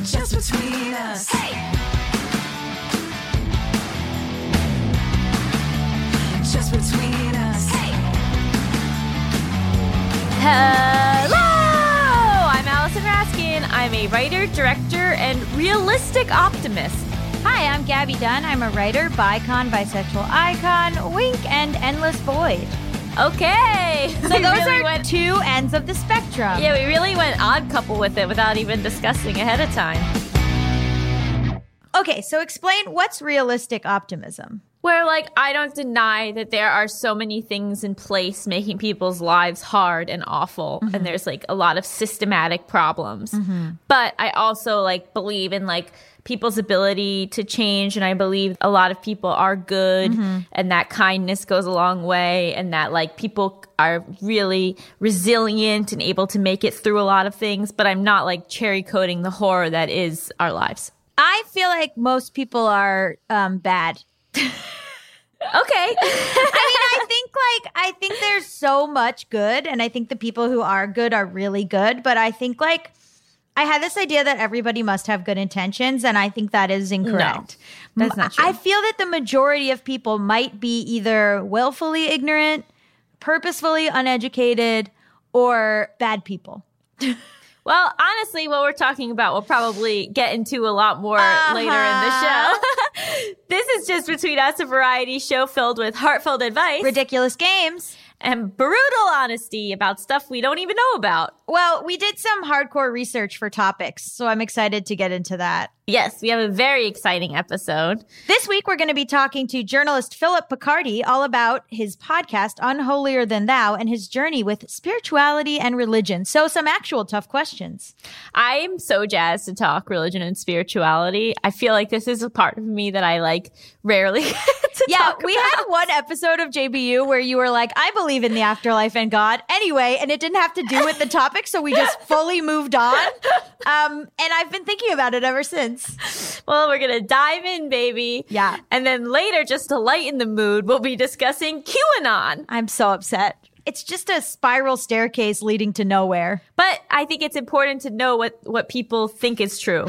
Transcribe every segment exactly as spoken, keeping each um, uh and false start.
just between us. Hey! Just between us. Hey! Hello! I'm Allison Raskin. I'm a writer, director, and realistic optimist. Hi, I'm Gabby Dunn. I'm a writer, bicon, bisexual icon, wink, and endless void. Okay. So We those really are went- two ends of the spectrum. Yeah, we really went odd couple with it without even discussing ahead of time. Okay, so explain what's realistic optimism. Where, like, I don't deny that there are so many things in place making people's lives hard and awful. Mm-hmm. And there's, like, a lot of systematic problems. Mm-hmm. But I also, like, believe in, like, people's ability to change. And I believe a lot of people are good mm-hmm. and that kindness goes a long way. And that, like, people are really resilient and able to make it through a lot of things. But I'm not, like, cherry coating the horror that is our lives. I feel like most people are um, bad. Okay. I mean, I think like, I think there's so much good, and I think the people who are good are really good, but I think like, I had this idea that everybody must have good intentions, and I think that is incorrect. No, that's not true. I feel that the majority of people might be either willfully ignorant, purposefully uneducated, or bad people. Well, honestly, what we're talking about, we'll probably get into a lot more uh-huh. later in the show. This is Just Between Us, a variety show filled with heartfelt advice, ridiculous games, and brutal honesty about stuff we don't even know about. Well, we did some hardcore research for topics, so I'm excited to get into that. Yes, we have a very exciting episode. This week, we're going to be talking to journalist Philip Picardi all about his podcast, Unholier Than Thou, and his journey with spirituality and religion. So some actual tough questions. I am so jazzed to talk religion and spirituality. I feel like this is a part of me that I like rarely get to yeah, talk we about. had one episode of J B U where you were like, I believe in the afterlife and God. Anyway, and it didn't have to do with the topic, so we just fully moved on. Um, and I've been thinking about it ever since. Well, we're going to dive in, baby. Yeah. And then later, just to lighten the mood, we'll be discussing QAnon. I'm so upset. It's just a spiral staircase leading to nowhere. But I think it's important to know what, what people think is true.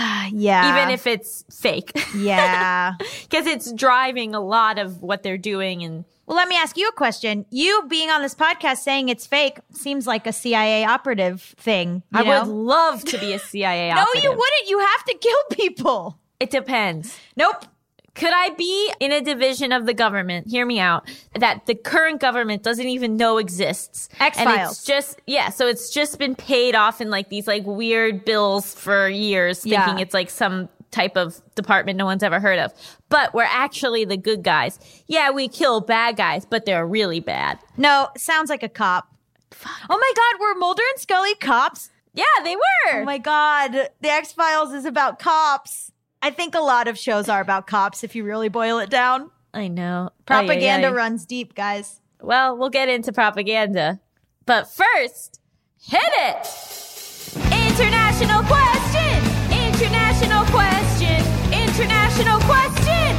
Yeah. Even if it's fake. Yeah. Because it's driving a lot of what they're doing. And well, let me ask you a question. You being on this podcast saying it's fake seems like a C I A operative thing. You I know? would love to be a C I A No, operative. you wouldn't. You have to kill people. It depends. Nope. Could I be in a division of the government, hear me out, that the current government doesn't even know exists? X-Files. And it's just, yeah, so it's just been paid off in like these like weird bills for years, thinking Yeah. it's like some type of department no one's ever heard of. But we're actually the good guys. Yeah, we kill bad guys, but they're really bad. No, sounds like a cop. Oh my God, were Mulder and Scully cops? Yeah, they were. Oh my God, the X-Files is about cops. I think a lot of shows are about cops if you really boil it down. I know. Propaganda Ay, ay, ay. runs deep, guys. Well, we'll get into propaganda. But first, hit it! International question! International question! International question!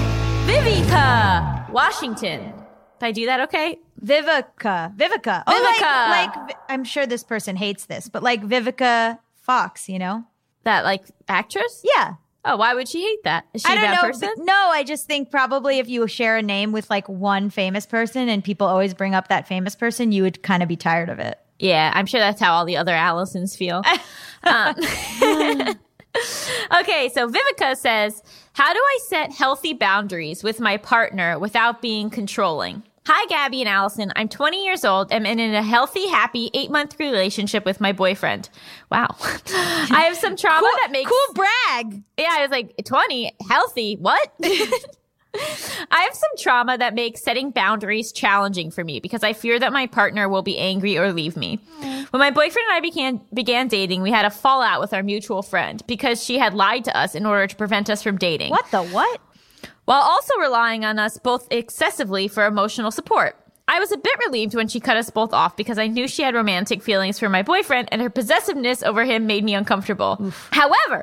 Vivica, Washington. Did I do that okay? Vivica. Vivica. Oh, Vivica. like, like, I'm sure this person hates this, but like Vivica Fox, you know? That, like, actress? Yeah. Oh, why would she hate that? Is she I a don't bad know. person? but- No, I just think probably if you share a name with like one famous person and people always bring up that famous person, you would kind of be tired of it. Yeah, I'm sure that's how all the other Allisons feel. um, okay, so Vivica says, how do I set healthy boundaries with my partner without being controlling? Hi, Gabby and Allison. I'm twenty years old and I'm in a healthy, happy eight-month relationship with my boyfriend. Wow. I have some trauma Cool, that makes... cool brag. Yeah, I was like, twenty? Healthy? What? I have some trauma that makes setting boundaries challenging for me because I fear that my partner will be angry or leave me. Mm. When my boyfriend and I began began dating, we had a fallout with our mutual friend because she had lied to us in order to prevent us from dating. What the what? While also relying on us both excessively for emotional support. I was a bit relieved when she cut us both off because I knew she had romantic feelings for my boyfriend and her possessiveness over him made me uncomfortable. Oof. However,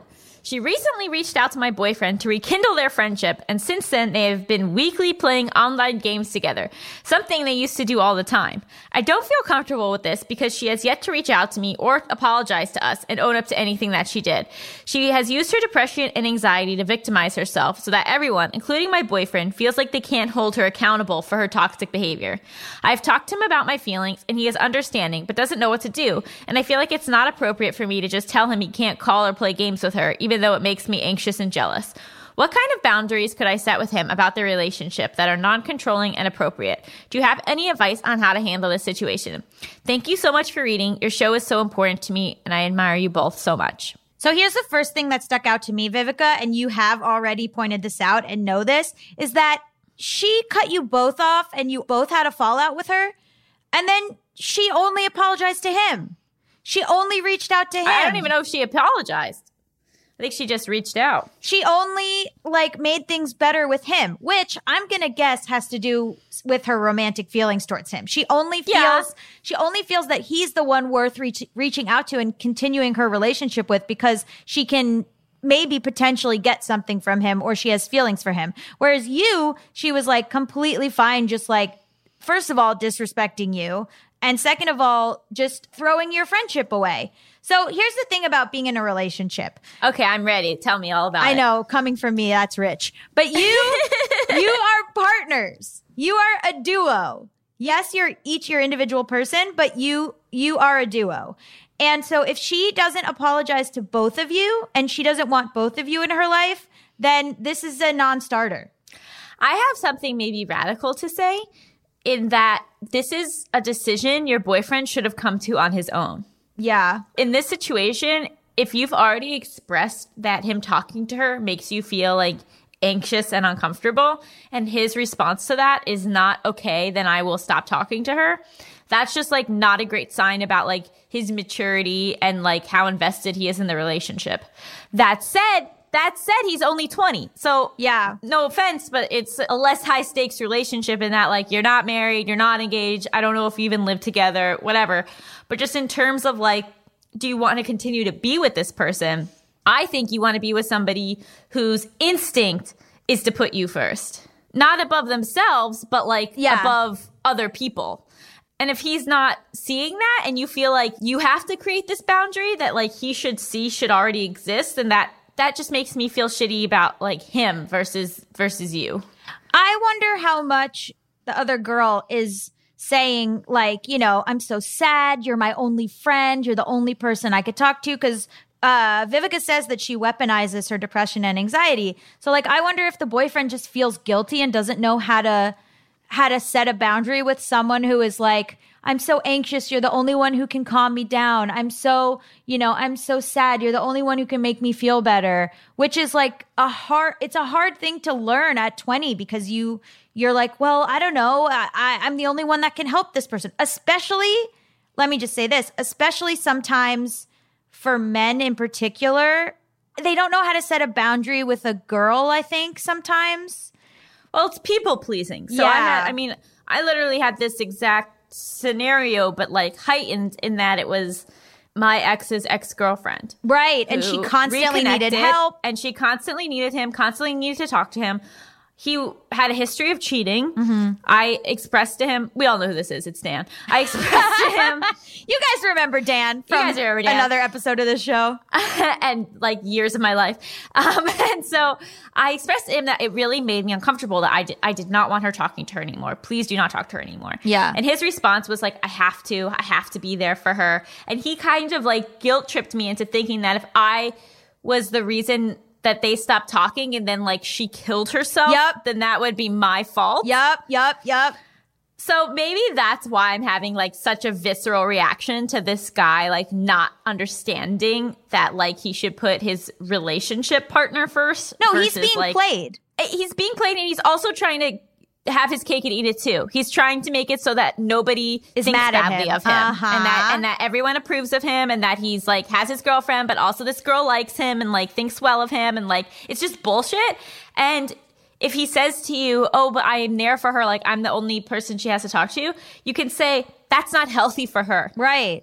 She recently reached out to my boyfriend to rekindle their friendship, and since then they have been weekly playing online games together, something they used to do all the time. I don't feel comfortable with this because she has yet to reach out to me or apologize to us and own up to anything that she did. She has used her depression and anxiety to victimize herself so that everyone, including my boyfriend, feels like they can't hold her accountable for her toxic behavior. I've talked to him about my feelings, and he is understanding but doesn't know what to do, and I feel like it's not appropriate for me to just tell him he can't call or play games with her, even though it makes me anxious and jealous. What kind of boundaries could I set with him about their relationship that are non-controlling and appropriate? Do you have any advice on how to handle this situation? Thank you so much for reading. Your show is so important to me, and I admire you both so much. So here's the first thing that stuck out to me, Vivica, and you have already pointed this out and know this, is that she cut you both off and you both had a fallout with her, and then she only apologized to him. She only reached out to him. I don't even know if she apologized. I think she just reached out. She only, like, made things better with him, which I'm going to guess has to do with her romantic feelings towards him. She only feels Yeah. she only feels that he's the one worth reach, reaching out to and continuing her relationship with because she can maybe potentially get something from him or she has feelings for him. Whereas you, she was, like, completely fine just, like, first of all, disrespecting you. And second of all, just throwing your friendship away. So here's the thing about being in a relationship. Okay, I'm ready. Tell me all about I it. know, coming from me, that's rich. But you, you are partners. You are a duo. Yes, you're each your individual person, but you, you are a duo. And so if she doesn't apologize to both of you and she doesn't want both of you in her life, then this is a non-starter. I have something maybe radical to say in that this is a decision your boyfriend should have come to on his own. Yeah. In this situation, if you've already expressed that him talking to her makes you feel like anxious and uncomfortable, and his response to that is not okay, then I will stop talking to her. That's just like not a great sign about like his maturity and like how invested he is in the relationship. That said, That said, he's only twenty. So, Yeah. no offense, but it's a less high stakes relationship in that, like, you're not married, you're not engaged. I don't know if you even live together, whatever. But just in terms of, like, do you want to continue to be with this person? I think you want to be with somebody whose instinct is to put you first. Not above themselves, but, like, Yeah. above other people. And if he's not seeing that and you feel like you have to create this boundary that, like, he should see should already exist, then that that just makes me feel shitty about like him versus versus you. I wonder how much the other girl is saying, like, you know, I'm so sad. You're my only friend. You're the only person I could talk to. Because uh, Vivica says that she weaponizes her depression and anxiety. So, like, I wonder if the boyfriend just feels guilty and doesn't know how to how to set a boundary with someone who is like, I'm so anxious. You're the only one who can calm me down. I'm so, you know, I'm so sad. You're the only one who can make me feel better, which is like a hard, it's a hard thing to learn at twenty because you, you're like, well, I don't know. I, I, I'm the only one that can help this person. Especially, let me just say this, especially sometimes for men in particular, they don't know how to set a boundary with a girl, I think, sometimes. Well, it's people pleasing. So I Yeah. had, I mean, I literally had this exact scenario, but like heightened in that it was my ex's ex-girlfriend. Right. And she who constantly needed reconnected, help. And she constantly needed him, constantly needed to talk to him. He had a history of cheating. Mm-hmm. I expressed to him, we all know who this is, it's Dan. I expressed to him, You guys remember Dan from guys remember Dan. another episode of the show. and like years of my life. Um, and so I expressed to him that it really made me uncomfortable that I did, I did not want her talking to her anymore. Please do not talk to her anymore. Yeah. And his response was like, I have to, I have to be there for her. And he kind of like guilt tripped me into thinking that if I was the reason that they stopped talking and then like she killed herself, Yep. then that would be my fault. Yup, yup, yup. So maybe that's why I'm having like such a visceral reaction to this guy, like not understanding that like he should put his relationship partner first. No, he's versus, being like, played. He's being played, and he's also trying to have his cake and eat it too. He's trying to make it so that nobody Is thinks mad at badly him. of him, Uh-huh. and that and that everyone approves of him, and that he's like has his girlfriend, but also this girl likes him and like thinks well of him, and like it's just bullshit. And if he says to you, "Oh, but I am there for her," like I'm the only person she has to talk to, you can say that's not healthy for her. Right.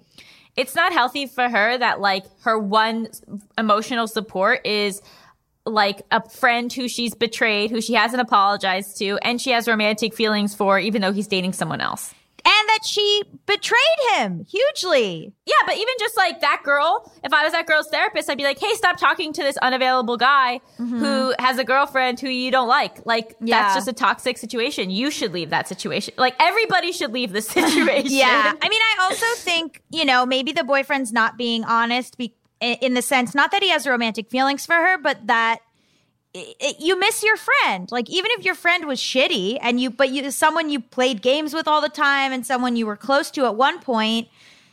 it's not healthy for her that like her one emotional support is like a friend who she's betrayed, who she hasn't apologized to, and she has romantic feelings for, even though he's dating someone else. And that she betrayed him hugely. Yeah, but even just like that girl, if I was that girl's therapist, I'd be like, hey, stop talking to this unavailable guy mm-hmm. who has a girlfriend who you don't like. Like, yeah. that's just a toxic situation. You should leave that situation. Like, everybody should leave this situation. Yeah. I mean, I also think, you know, maybe the boyfriend's not being honest be- in the sense, not that he has romantic feelings for her, but that It, it, you miss your friend. Like, even if your friend was shitty and you, but you, someone you played games with all the time and someone you were close to at one point,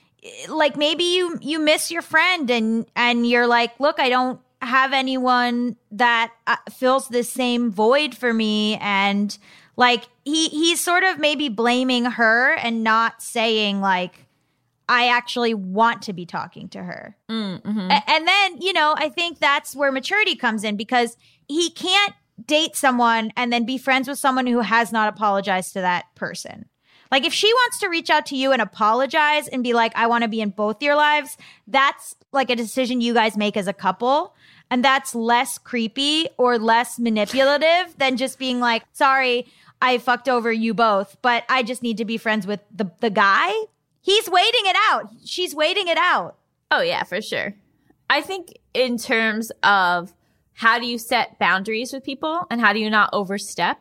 like maybe you, you miss your friend and, and you're like, look, I don't have anyone that uh, fills this same void for me. And like, he, he's sort of maybe blaming her and not saying like, I actually want to be talking to her. Mm-hmm. A- and then, you know, I think that's where maturity comes in, because he can't date someone and then be friends with someone who has not apologized to that person. Like, if she wants to reach out to you and apologize and be like, I want to be in both your lives, that's like a decision you guys make as a couple. And that's less creepy or less manipulative than just being like, sorry, I fucked over you both, but I just need to be friends with the, the guy. He's waiting it out. She's waiting it out. Oh, yeah, for sure. I think in terms of how do you set boundaries with people and how do you not overstep,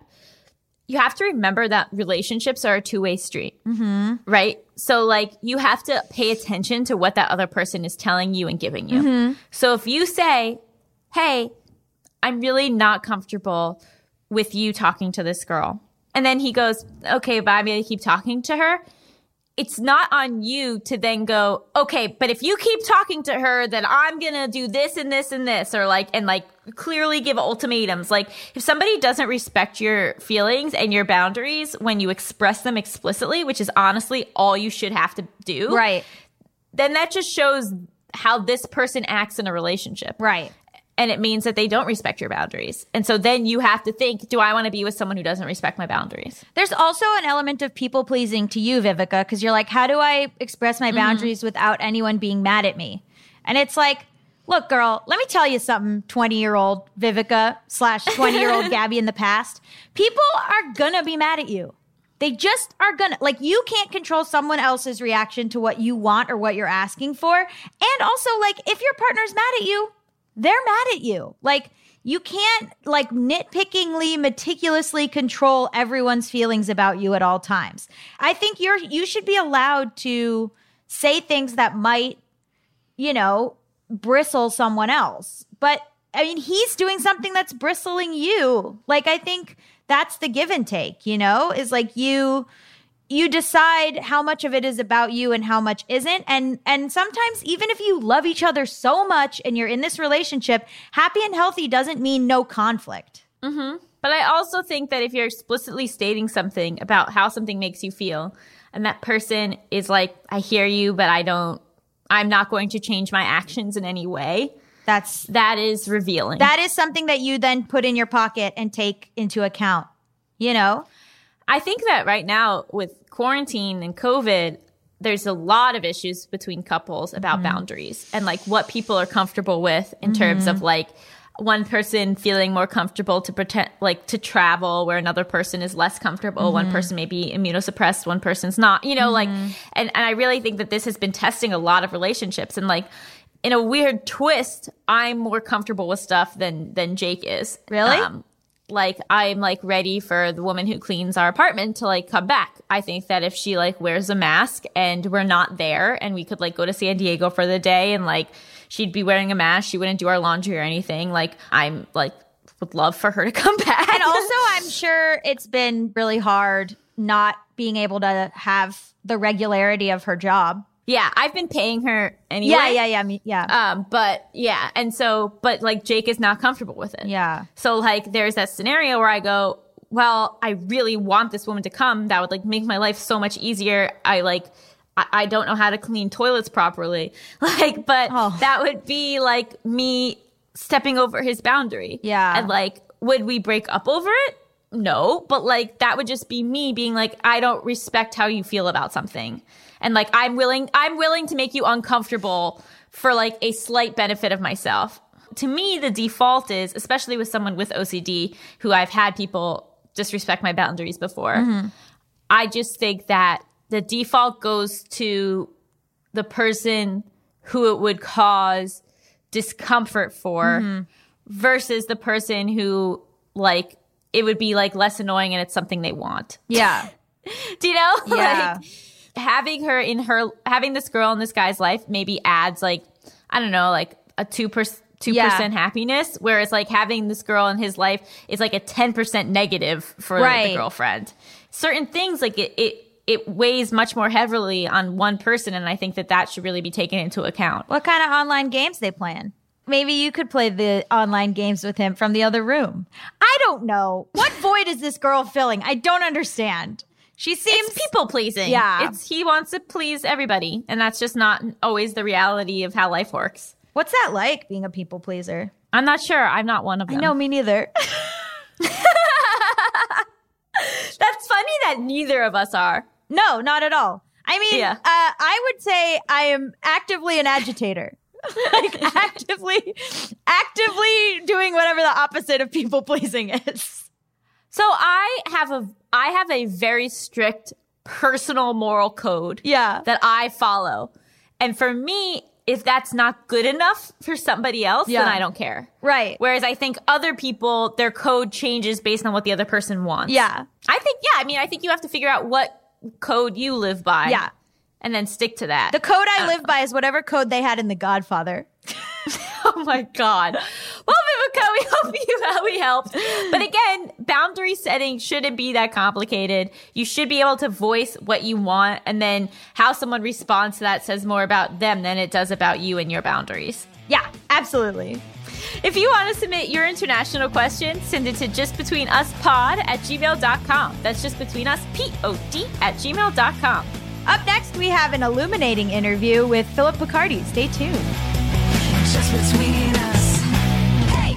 you have to remember that relationships are a two-way street, mm-hmm. right? So, like, you have to pay attention to what that other person is telling you and giving you. Mm-hmm. So if you say, hey, I'm really not comfortable with you talking to this girl, and then he goes, okay, but I'm going to keep talking to her, it's not on you to then go, okay, but if you keep talking to her, then I'm going to do this and this and this, or like, and like clearly give ultimatums. Like, if somebody doesn't respect your feelings and your boundaries when you express them explicitly, which is honestly all you should have to do. Right. Then that just shows how this person acts in a relationship. Right. And it means that they don't respect your boundaries. And so then you have to think, do I want to be with someone who doesn't respect my boundaries? There's also an element of people pleasing to you, Vivica, because you're like, how do I express my boundaries mm-hmm. without anyone being mad at me? And it's like, look, girl, let me tell you something, twenty-year-old Vivica slash twenty-year-old Gabby in the past. People are going to be mad at you. They just are going to. Like, you can't control someone else's reaction to what you want or what you're asking for. And also, like, if your partner's mad at you, they're mad at you. Like, you can't, like, nitpickingly, meticulously control everyone's feelings about you at all times. I think you're you should be allowed to say things that might, you know, bristle someone else. But, I mean, he's doing something that's bristling you. Like, I think that's the give and take, you know, is like you... You decide how much of it is about you and how much isn't. And and sometimes even if you love each other so much and you're in this relationship, happy and healthy doesn't mean no conflict. Mm-hmm. But I also think that if you're explicitly stating something about how something makes you feel, and that person is like, I hear you, but I don't, I'm not going to change my actions in any way. That's that is revealing. That is something that you then put in your pocket and take into account, you know? I think that right now with quarantine and COVID, there's a lot of issues between couples about mm-hmm. boundaries and like what people are comfortable with in mm-hmm. terms of like one person feeling more comfortable to pretend like to travel where another person is less comfortable. Mm-hmm. One person may be immunosuppressed, one person's not, you know, mm-hmm. like, and, and I really think that this has been testing a lot of relationships. And like, in a weird twist, I'm more comfortable with stuff than, than Jake is. Really? Um, Like, I'm, like, ready for the woman who cleans our apartment to, like, come back. I think that if she, like, wears a mask and we're not there and we could, like, go to San Diego for the day and, like, she'd be wearing a mask, she wouldn't do our laundry or anything, like, I'm, like, would love for her to come back. And also, I'm sure it's been really hard not being able to have the regularity of her job. Yeah, I've been paying her anyway. Yeah, yeah, yeah, me, yeah. Um, but yeah, and so, but like Jake is not comfortable with it. Yeah. So like, there's that scenario where I go, well, I really want this woman to come. That would like make my life so much easier. I like, I, I don't know how to clean toilets properly. Like, but oh. that would be like me stepping over his boundary. Yeah. And like, would we break up over it? No, but like that would just be me being like, I don't respect how you feel about something. And like, I'm willing, I'm willing to make you uncomfortable for like a slight benefit of myself. To me, the default is, especially with someone with O C D who I've had people disrespect my boundaries before. Mm-hmm. I just think that the default goes to the person who it would cause discomfort for mm-hmm. versus the person who like it would be like less annoying and it's something they want. Yeah. Do you know? Yeah. Like, having her in her, having this girl in this guy's life maybe adds like, I don't know, like a two percent, two percent yeah. happiness. Whereas like having this girl in his life is like a ten percent negative for right. the girlfriend. Certain things like it, it, it weighs much more heavily on one person. And I think that that should really be taken into account. What kind of online games they playing? Maybe you could play the online games with him from the other room. I don't know. What void is this girl filling? I don't understand. She seems it's people pleasing. Yeah. It's he wants to please everybody. And that's just not always the reality of how life works. What's that like, being a people pleaser? I'm not sure. I'm not one of them. I know, me neither. That's funny that neither of us are. No, not at all. I mean, yeah. uh, I would say I am actively an agitator. Like actively, actively doing whatever the opposite of people pleasing is. So I have a, I have a very strict personal moral code. Yeah. That I follow. And for me, if that's not good enough for somebody else, yeah. then I don't care. Right. Whereas I think other people, their code changes based on what the other person wants. Yeah. I think, yeah, I mean, I think you have to figure out what code you live by. Yeah. And then stick to that. The code I, I live know. by is whatever code they had in The Godfather. Oh my God. Well, Vivica, we hope you we helped. But again, boundary setting shouldn't be that complicated. You should be able to voice what you want, and then how someone responds to that says more about them than it does about you and your boundaries. Yeah, absolutely. If you want to submit your international question, send it to justbetweenuspod at gmail dot com. That's justbetweenus, P O D, at gmail dot com. Up next, we have an illuminating interview with Philip Picardi. Stay tuned. Just between us. Hey.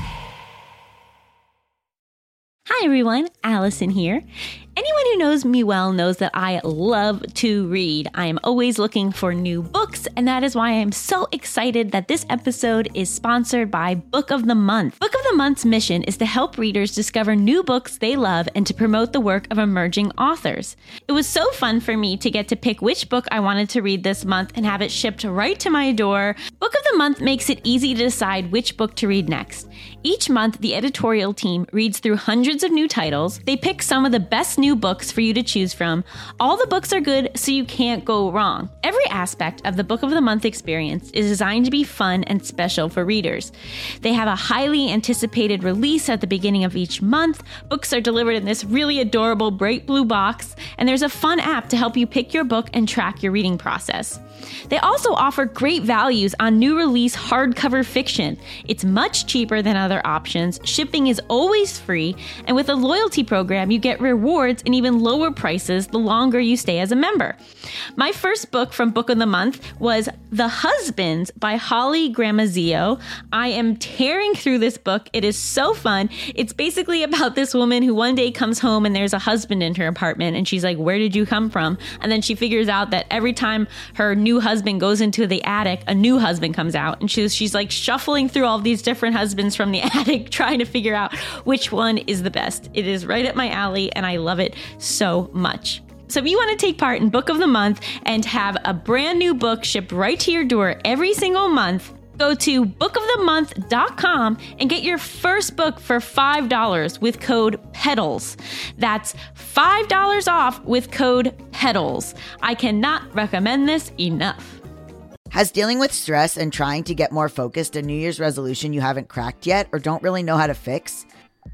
Hi, everyone. Allison here. Anyone who knows me well knows that I love to read. I am always looking for new books, and that is why I am so excited that this episode is sponsored by Book of the Month. Book of the Month's mission is to help readers discover new books they love and to promote the work of emerging authors. It was so fun for me to get to pick which book I wanted to read this month and have it shipped right to my door. Book of the Month makes it easy to decide which book to read next. Each month, the editorial team reads through hundreds of new titles. They pick some of the best new books for you to choose from. All the books are good, so you can't go wrong. Every aspect of the Book of the Month experience is designed to be fun and special for readers. They have a highly anticipated release at the beginning of each month. Books are delivered in this really adorable bright blue box, and there's a fun app to help you pick your book and track your reading process. They also offer great values on new release hardcover fiction. It's much cheaper than other options, shipping is always free, and with a loyalty program, you get rewards and even lower prices the longer you stay as a member. My first book from Book of the Month was The Husbands by Holly Gramazio. I am tearing through this book. It is so fun. It's basically about this woman who one day comes home and there's a husband in her apartment, and she's like, "Where did you come from?" And then she figures out that every time her new husband goes into the attic, a new husband comes out, and she's she's like shuffling through all these different husbands from the attic, trying to figure out which one is the best. It is right up my alley, and I love it so much. So if you want to take part in Book of the Month and have a brand new book shipped right to your door every single month, go to book of the month dot com and get your first book for five dollars with code PEDALS. That's five dollars off with code PEDALS. I cannot recommend this enough. Has dealing with stress and trying to get more focused a New Year's resolution you haven't cracked yet or don't really know how to fix?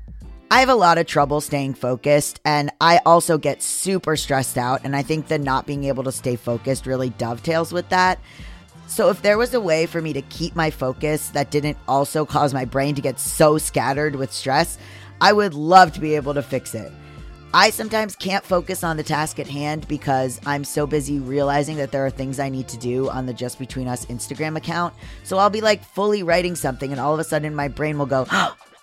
I have a lot of trouble staying focused, and I also get super stressed out, and I think that not being able to stay focused really dovetails with that. So if there was a way for me to keep my focus that didn't also cause my brain to get so scattered with stress, I would love to be able to fix it. I sometimes can't focus on the task at hand because I'm so busy realizing that there are things I need to do on the Just Between Us Instagram account. So I'll be like fully writing something, and all of a sudden my brain will go, oh,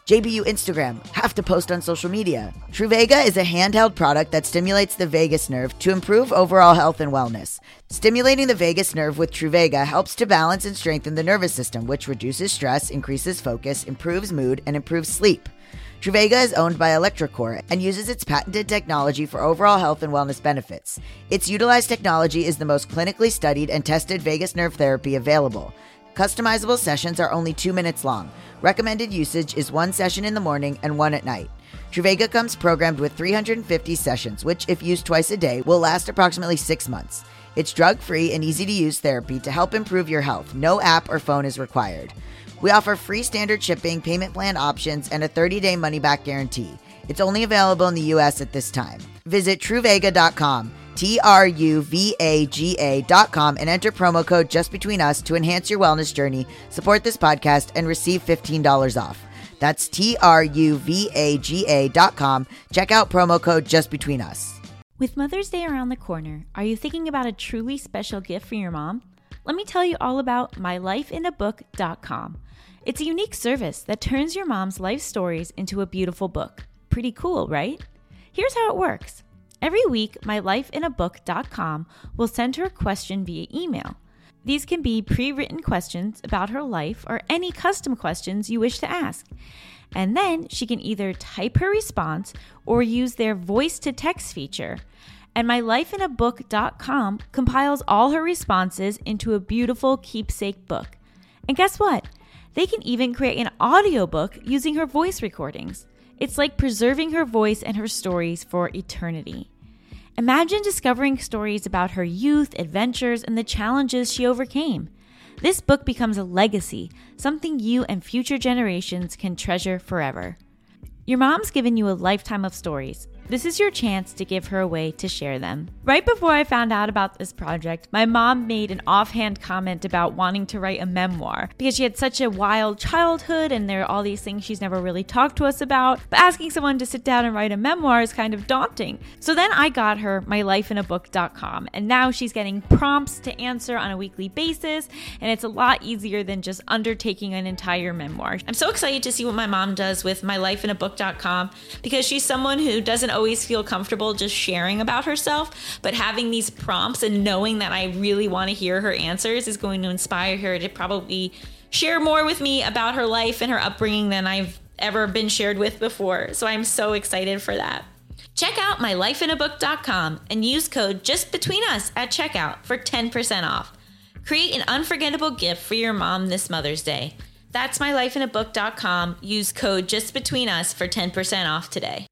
J B U Instagram, have to post on social media. Truvaga is a handheld product that stimulates the vagus nerve to improve overall health and wellness. Stimulating the vagus nerve with Truvaga helps to balance and strengthen the nervous system, which reduces stress, increases focus, improves mood, and improves sleep. Truvaga is owned by electroCore and uses its patented technology for overall health and wellness benefits. Its utilized technology is the most clinically studied and tested vagus nerve therapy available. Customizable sessions are only two minutes long. Recommended usage is one session in the morning and one at night. Truvaga comes programmed with three hundred fifty sessions, which, if used twice a day, will last approximately six months. It's drug-free and easy-to-use therapy to help improve your health. No app or phone is required. We offer free standard shipping, payment plan options, and a thirty-day money-back guarantee. It's only available in the U S at this time. Visit Truvaga dot com, T R U V A G A dot com, and enter promo code JustBetweenUs to enhance your wellness journey, support this podcast, and receive fifteen dollars off. That's T R U V A G A dot com. Check out promo code JustBetweenUs. With Mother's Day around the corner, are you thinking about a truly special gift for your mom? Let me tell you all about my life in a book dot com. It's a unique service that turns your mom's life stories into a beautiful book. Pretty cool, right? Here's how it works. Every week, my life in a book dot com will send her a question via email. These can be pre-written questions about her life or any custom questions you wish to ask. And then she can either type her response or use their voice-to-text feature. And my life in a book dot com compiles all her responses into a beautiful keepsake book. And guess what? They can even create an audiobook using her voice recordings. It's like preserving her voice and her stories for eternity. Imagine discovering stories about her youth, adventures, and the challenges she overcame. This book becomes a legacy, something you and future generations can treasure forever. Your mom's given you a lifetime of stories. This is your chance to give her a way to share them. Right before I found out about this project, my mom made an offhand comment about wanting to write a memoir because she had such a wild childhood and there are all these things she's never really talked to us about. But asking someone to sit down and write a memoir is kind of daunting. So then I got her my life in a book dot com, and now she's getting prompts to answer on a weekly basis, and it's a lot easier than just undertaking an entire memoir. I'm so excited to see what my mom does with my life in a book dot com because she's someone who doesn't always feel comfortable just sharing about herself, but having these prompts and knowing that I really want to hear her answers is going to inspire her to probably share more with me about her life and her upbringing than I've ever been shared with before. So I'm so excited for that. Check out my life in a book dot com and use code JustBetweenUs at checkout for ten percent off. Create an unforgettable gift for your mom this Mother's Day. That's my life in a book dot com. Use code JustBetweenUs for ten percent off today.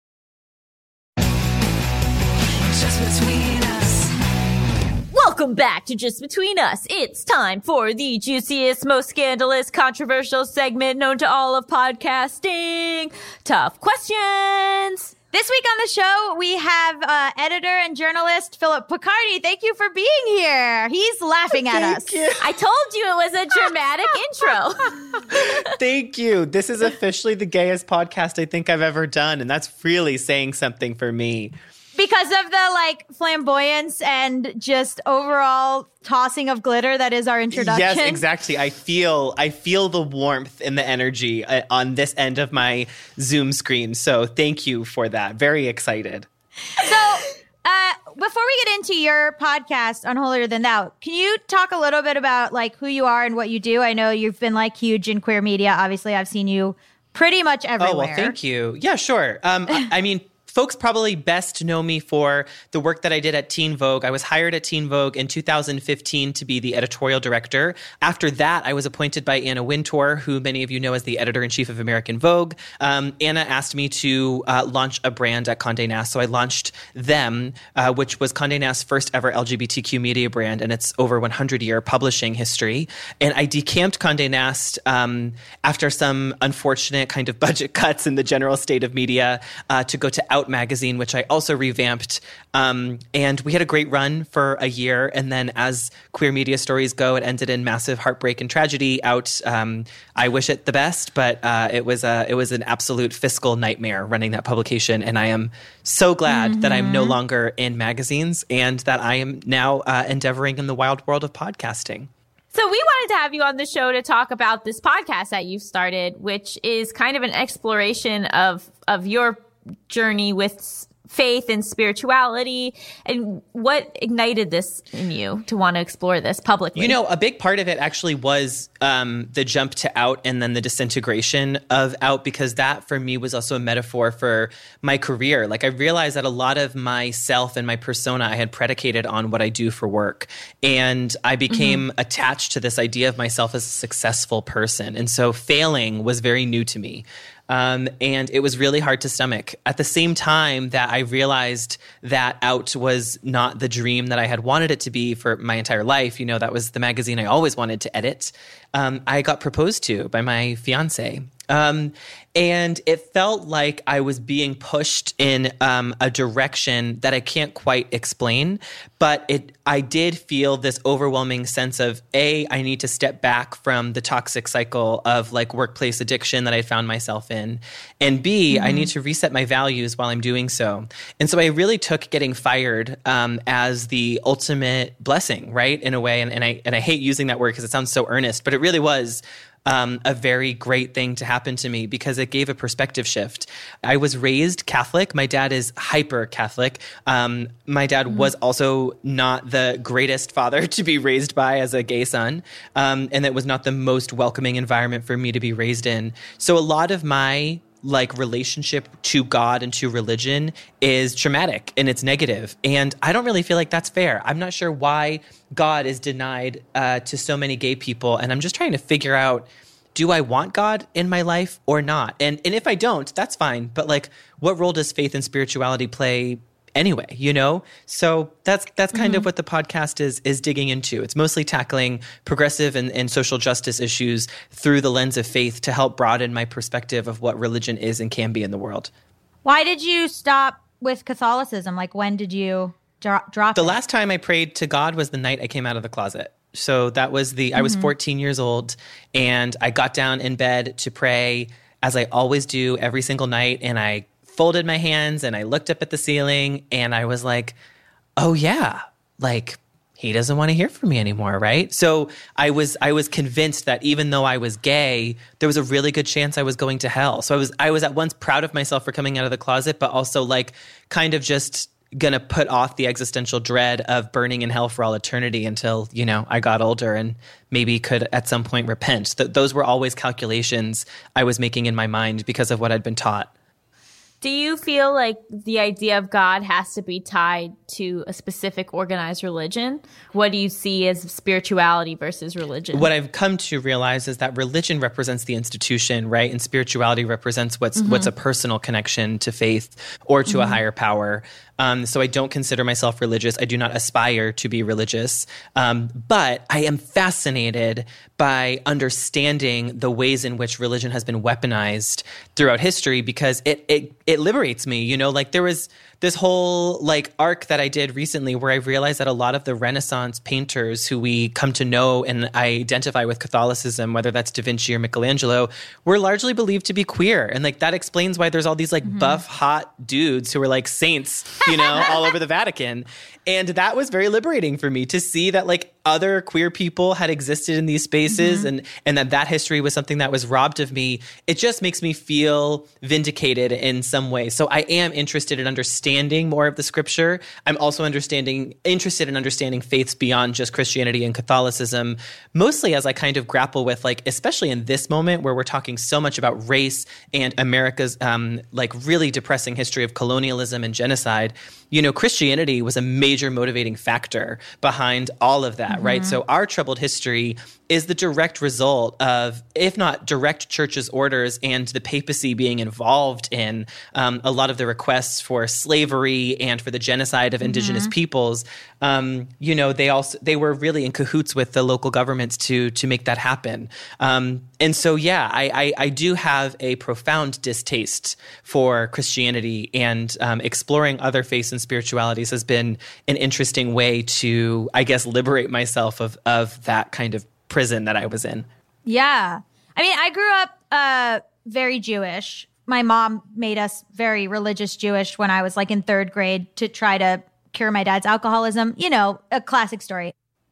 Just between us. Welcome back to Just Between Us. It's time for the juiciest, most scandalous, controversial segment known to all of podcasting. Tough questions. This week on the show, we have uh, editor and journalist Philip Picardi. Thank you for being here. He's laughing at Thank us. you. I told you it was a dramatic intro. Thank you. This is officially the gayest podcast I think I've ever done, and that's really saying something for me. Because of the like flamboyance and just overall tossing of glitter that is our introduction. Yes, exactly. I feel I feel the warmth and the energy uh, on this end of my Zoom screen. So thank you for that. Very excited. So uh, before we get into your podcast on Holier Than Thou, can you talk a little bit about like who you are and what you do? I know you've been like huge in queer media. Obviously, I've seen you pretty much everywhere. Oh, well, thank you. Yeah, sure. Um, I, I mean, folks probably best know me for the work that I did at Teen Vogue. I was hired at Teen Vogue in two thousand fifteen to be the editorial director. After that, I was appointed by Anna Wintour, who many of you know as the editor-in-chief of American Vogue. Um, Anna asked me to uh, launch a brand at Condé Nast, so I launched them, uh, which was Condé Nast's first ever L G B T Q media brand, and its over one hundred year publishing history. And I decamped Condé Nast um, after some unfortunate kind of budget cuts in the general state of media uh, to go to Out magazine, which I also revamped. Um, and we had a great run for a year. And then as queer media stories go, it ended in massive heartbreak and tragedy. Out, um, I wish it the best, but uh, it was a, it was an absolute fiscal nightmare running that publication. And I am so glad mm-hmm. that I'm no longer in magazines and that I am now uh, endeavoring in the wild world of podcasting. So we wanted to have you on the show to talk about this podcast that you've started, which is kind of an exploration of of your journey with faith and spirituality. And what ignited this in you to want to explore this publicly? You know, a big part of it actually was um, the jump to Out and then the disintegration of Out, because that for me was also a metaphor for my career. Like I realized that a lot of myself and my persona I had predicated on what I do for work. And I became mm-hmm. attached to this idea of myself as a successful person. And so failing was very new to me. Um, and it was really hard to stomach. At the same time that I realized that Out was not the dream that I had wanted it to be for my entire life, you know, that was the magazine I always wanted to edit, um, I got proposed to by my fiance. Um, and it felt like I was being pushed in um, a direction that I can't quite explain, but it I did feel this overwhelming sense of, A, I need to step back from the toxic cycle of like workplace addiction that I found myself in, and B, mm-hmm. I need to reset my values while I'm doing so. And so I really took getting fired um, as the ultimate blessing, right, in a way, and, and I and I hate using that word because it sounds so earnest, but it really was Um, a very great thing to happen to me because it gave a perspective shift. I was raised Catholic. My dad is hyper Catholic. Um, my dad mm-hmm. was also not the greatest father to be raised by as a gay son. Um, and it was not the most welcoming environment for me to be raised in. So a lot of my like relationship to God and to religion is traumatic and it's negative. And I don't really feel like that's fair. I'm not sure why God is denied uh, to so many gay people. And I'm just trying to figure out, do I want God in my life or not? And and if I don't, that's fine. But like, what role does faith and spirituality play anyway, you know? So that's that's kind mm-hmm. of what the podcast is is digging into. It's mostly tackling progressive and, and social justice issues through the lens of faith to help broaden my perspective of what religion is and can be in the world. Why did you stop with Catholicism? Like, when did you dro- drop The it? last time I prayed to God was the night I came out of the closet. So that was the, mm-hmm. I was fourteen years old, and I got down in bed to pray, as I always do every single night, and I folded my hands and I looked up at the ceiling and I was like, oh yeah, like he doesn't want to hear from me anymore, right? So I was I was convinced that even though I was gay, there was a really good chance I was going to hell. So I was I was at once proud of myself for coming out of the closet, but also like kind of just gonna put off the existential dread of burning in hell for all eternity until, you know, I got older and maybe could at some point repent. Th- those were always calculations I was making in my mind because of what I'd been taught. Do you feel like the idea of God has to be tied to a specific organized religion? What do you see as spirituality versus religion? What I've come to realize is that religion represents the institution, right? And spirituality represents what's mm-hmm. what's a personal connection to faith or to mm-hmm. a higher power. Um, so I don't consider myself religious. I do not aspire to be religious. Um, but I am fascinated by understanding the ways in which religion has been weaponized throughout history, because it it it liberates me. You know, like there was this whole like arc that I did recently where I realized that a lot of the Renaissance painters who we come to know and identify with Catholicism, whether that's Da Vinci or Michelangelo, were largely believed to be queer. And like that explains why there's all these like mm-hmm. buff, hot dudes who are like saints, you know, all over the Vatican. And that was very liberating for me to see that like other queer people had existed in these spaces mm-hmm. and, and that that history was something that was robbed of me. It just makes me feel vindicated in some way. So I am interested in understanding more of the scripture. I'm also understanding, interested in understanding faiths beyond just Christianity and Catholicism, mostly as I kind of grapple with like, especially in this moment where we're talking so much about race and America's um, like really depressing history of colonialism and genocide. You know, Christianity was a major motivating factor behind all of that, mm-hmm. right? So our troubled history is the direct result of, if not direct church's orders and the papacy being involved in um, a lot of the requests for slavery and for the genocide of indigenous mm-hmm. peoples. Um, you know, they also they were really in cahoots with the local governments to to make that happen. Um, and so, yeah, I, I, I do have a profound distaste for Christianity, and um, exploring other faiths and spiritualities has been an interesting way to, I guess, liberate myself of of that kind of prison that I was in. Yeah. I mean, I grew up uh, very Jewish. My mom made us very religious Jewish when I was like in third grade to try to cure my dad's alcoholism. You know, a classic story.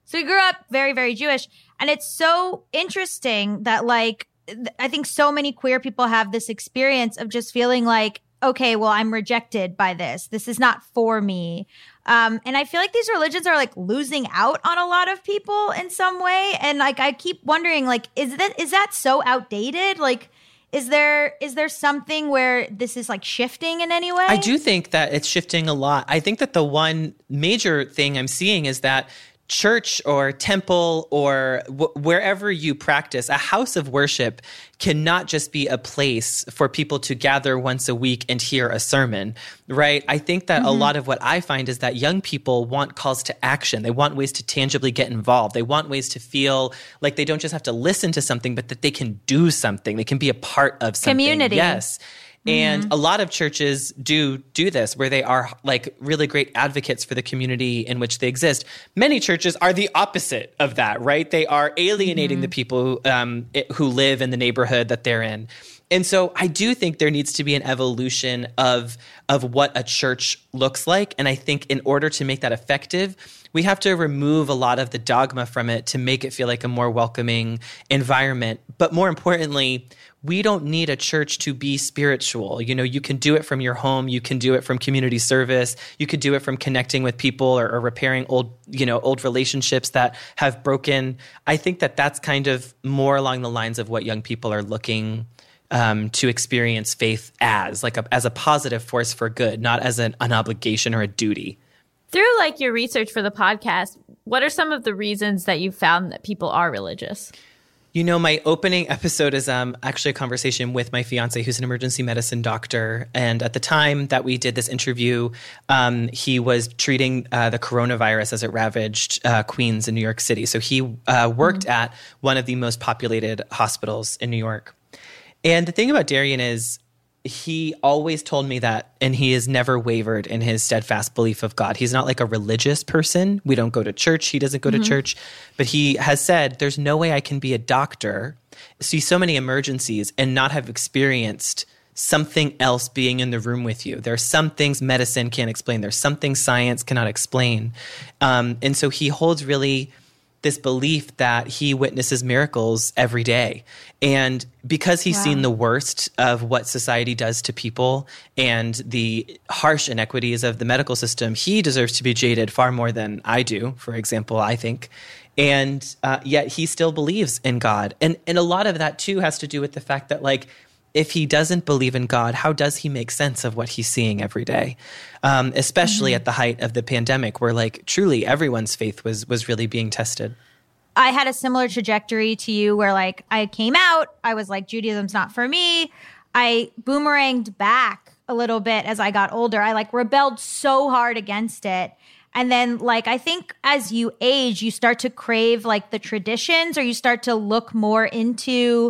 So we grew up very, very Jewish. And it's so interesting that, like, th- I think so many queer people have this experience of just feeling like, okay, well, I'm rejected by this. This is not for me. Um, and I feel like these religions are like losing out on a lot of people in some way. And like, I keep wondering, like, is that is that so outdated? Like, is there is there something where this is like shifting in any way? I do think that it's shifting a lot. I think that the one major thing I'm seeing is that church or temple or w- wherever you practice, a house of worship cannot just be a place for people to gather once a week and hear a sermon, right? I think that mm-hmm. a lot of what I find is that young people want calls to action. They want ways to tangibly get involved. They want ways to feel like they don't just have to listen to something, but that they can do something. They can be a part of something. Community. Yes. And mm-hmm. a lot of churches do do this, where they are like really great advocates for the community in which they exist. Many churches are the opposite of that, right? They are alienating mm-hmm. the people who, um, it, who live in the neighborhood that they're in. And so I do think there needs to be an evolution of of what a church looks like. And I think in order to make that effective, we have to remove a lot of the dogma from it to make it feel like a more welcoming environment. But more importantly, we don't need a church to be spiritual. You know, you can do it from your home. You can do it from community service. You could do it from connecting with people or, or repairing old, you know, old relationships that have broken. I think that that's kind of more along the lines of what young people are looking um, to experience faith as, like a, as a positive force for good, not as an, an obligation or a duty. Through like your research for the podcast, what are some of the reasons that you found that people are religious? You know, my opening episode is um, actually a conversation with my fiance, who's an emergency medicine doctor. And at the time that we did this interview, um, he was treating uh, the coronavirus as it ravaged uh, Queens in New York City. So he uh, worked mm-hmm. at one of the most populated hospitals in New York. And the thing about Darian is, he always told me that, and he has never wavered in his steadfast belief of God. He's not like a religious person. We don't go to church. He doesn't go mm-hmm. to church. But he has said, there's no way I can be a doctor, see so many emergencies, and not have experienced something else being in the room with you. There are some things medicine can't explain. There's some things science cannot explain. Um, and so he holds really this belief that he witnesses miracles every day. And because he's wow. seen the worst of what society does to people and the harsh inequities of the medical system, he deserves to be jaded far more than I do, for example, I think. And uh, yet he still believes in God. And, and a lot of that, too, has to do with the fact that, like, if he doesn't believe in God, how does he make sense of what he's seeing every day? Um, especially mm-hmm. at the height of the pandemic, where like truly everyone's faith was was really being tested. I had a similar trajectory to you where like I came out, I was like, Judaism's not for me. I boomeranged back a little bit as I got older. I like rebelled so hard against it. And then like, I think as you age, you start to crave like the traditions, or you start to look more into,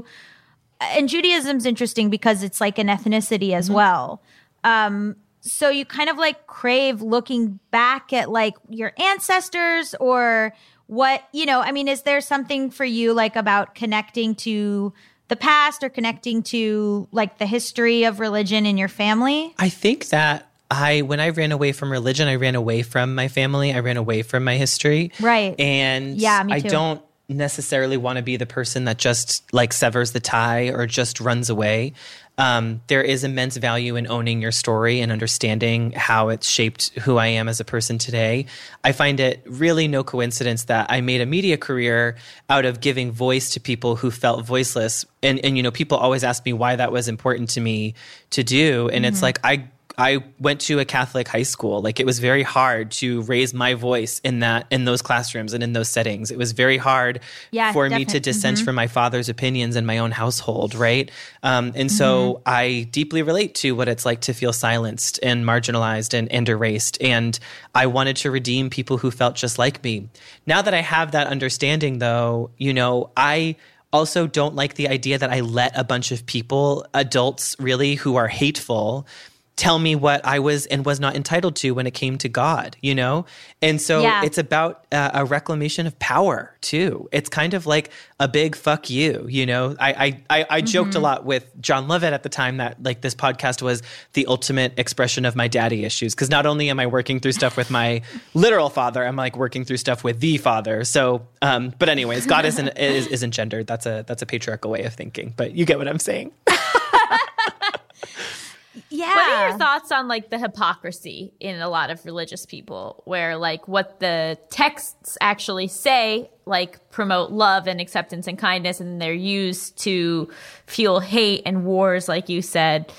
and Judaism's interesting because it's like an ethnicity as mm-hmm. well. Um, so you kind of like crave looking back at like your ancestors or what, you know, I mean, is there something for you like about connecting to the past or connecting to like the history of religion in your family? I think that I, when I ran away from religion, I ran away from my family. I ran away from my history. Right. And yeah, me too. I don't necessarily want to be the person that just like severs the tie or just runs away. Um, there is immense value in owning your story and understanding how it's shaped who I am as a person today. I find it really no coincidence that I made a media career out of giving voice to people who felt voiceless. And, and you know, people always ask me why that was important to me to do. And mm-hmm. it's like, I I went to a Catholic high school. Like, it was very hard to raise my voice in that, in those classrooms and in those settings. It was very hard yeah, for definitely. me to dissent mm-hmm. from my father's opinions in my own household, right? Um, and so mm-hmm. I deeply relate to what it's like to feel silenced and marginalized and, and erased. And I wanted to redeem people who felt just like me. Now that I have that understanding, though, you know, I also don't like the idea that I let a bunch of people, adults really, who are hateful, tell me what I was and was not entitled to when it came to God, you know? And so Yeah. it's about uh, a reclamation of power too. It's kind of like a big fuck you, you know? I I, I, I joked a lot with John Lovett at the time that like this podcast was the ultimate expression of my daddy issues. Because not only am I working through stuff with my literal father, I'm like working through stuff with the father. So, um, but anyways, God isn't, is, isn't gendered. That's a, that's a patriarchal way of thinking, but you get what I'm saying. Yeah. What are your thoughts on like the hypocrisy in a lot of religious people where like what the texts actually say like promote love and acceptance and kindness and they're used to fuel hate and wars like you said?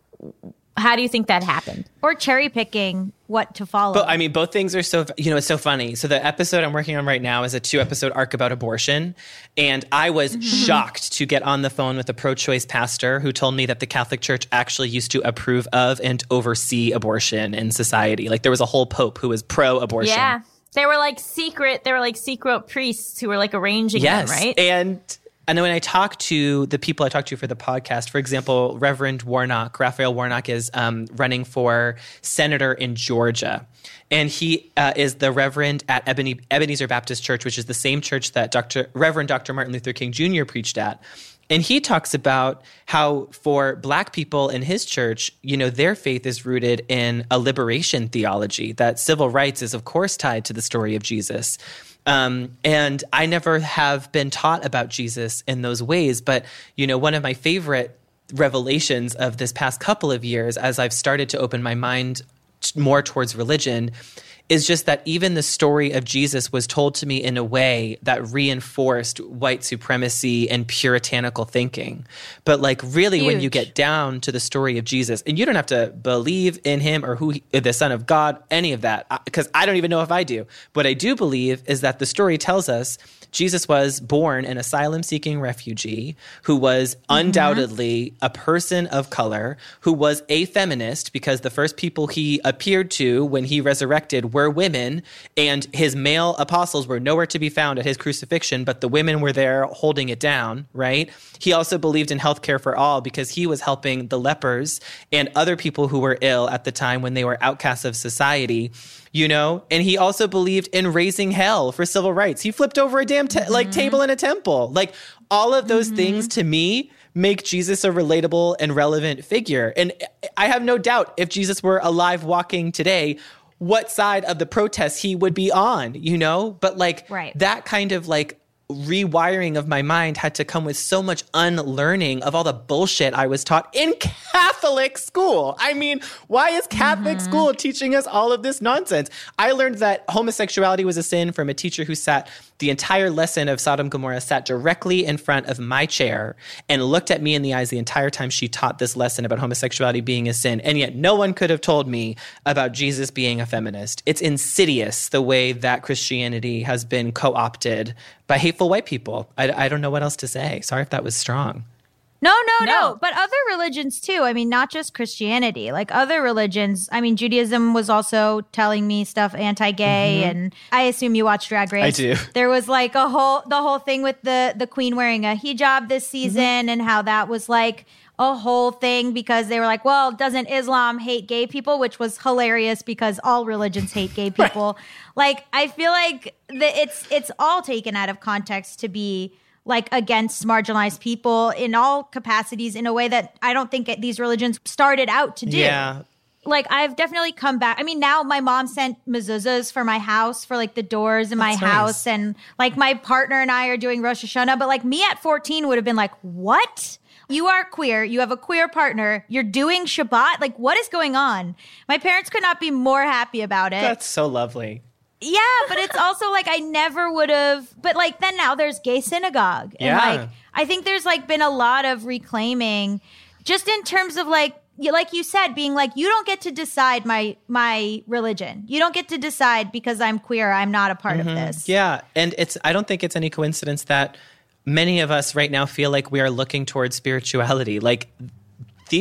How do you think that happened? Or cherry picking what to follow. But I mean, both things are so, you know, it's so funny. So the episode I'm working on right now is a two episode arc about abortion. And I was shocked to get on the phone with a pro-choice pastor who told me that the Catholic Church actually used to approve of and oversee abortion in society. Like there was a whole pope who was pro-abortion. Yeah. They were like secret, they were like secret priests who were like arranging Yes. them, right? And And then when I talk to the people I talk to for the podcast, for example, Reverend Warnock, Raphael Warnock is um, running for senator in Georgia. And he uh, is the Reverend at Ebene- Ebenezer Baptist Church, which is the same church that Doctor Reverend Doctor Martin Luther King Junior preached at. And he talks about how for Black people in his church, you know, their faith is rooted in a liberation theology, that civil rights is, of course, tied to the story of Jesus. Um, and I never have been taught about Jesus in those ways. But, you know, one of my favorite revelations of this past couple of years, as I've started to open my mind t- more towards religion, is just that even the story of Jesus was told to me in a way that reinforced white supremacy and puritanical thinking. But like really Huge. When you get down to the story of Jesus, and you don't have to believe in him or who he, the Son of God, any of that, because I don't even know if I do. What I do believe is that the story tells us Jesus was born an asylum-seeking refugee who was undoubtedly mm-hmm. a person of color, who was a feminist because the first people he appeared to when he resurrected were women, and his male apostles were nowhere to be found at his crucifixion, but the women were there holding it down, right? He also believed in healthcare for all because he was helping the lepers and other people who were ill at the time when they were outcasts of society. You know, and he also believed in raising hell for civil rights. He flipped over a damn te- mm-hmm. like table in a temple. Like all of those mm-hmm. things to me make Jesus a relatable and relevant figure. And I have no doubt if Jesus were alive walking today, what side of the protest he would be on, you know? But like right. that kind of like rewiring of my mind had to come with so much unlearning of all the bullshit I was taught in Catholic school. I mean, why is Catholic mm-hmm. school teaching us all of this nonsense? I learned that homosexuality was a sin from a teacher who sat the entire lesson of Sodom and Gomorrah, sat directly in front of my chair and looked at me in the eyes the entire time she taught this lesson about homosexuality being a sin. And yet no one could have told me about Jesus being a feminist. It's insidious the way that Christianity has been co-opted by hateful white people. I, I don't know what else to say. Sorry if that was strong. No, no, no, No. But other religions too. I mean, not just Christianity. Like other religions. I mean, Judaism was also telling me stuff anti-gay, mm-hmm. and I assume you watch Drag Race. I do. There was like a whole the whole thing with the the queen wearing a hijab this season, mm-hmm. and how that was like a whole thing because they were like, well, doesn't Islam hate gay people? Which was hilarious because all religions hate gay people. Right. Like, I feel like the, it's it's all taken out of context to be like against marginalized people in all capacities in a way that I don't think these religions started out to do. Yeah. Like I've definitely come back. I mean, now my mom sent mezuzahs for my house, for like the doors in That's my nice. house. And like my partner and I are doing Rosh Hashanah. But like me at fourteen would have been like, what? You are queer. You have a queer partner. You're doing Shabbat. Like, what is going on? My parents could not be more happy about it. That's so lovely. Yeah, but it's also like I never would have. But like then now there's gay synagogue. And Yeah. like I think there's like been a lot of reclaiming just in terms of like, you- like you said, being like, you don't get to decide my my religion. You don't get to decide because I'm queer. I'm not a part of this. Yeah. And it's, I don't think it's any coincidence that many of us right now feel like we are looking towards spirituality. Like these Right. are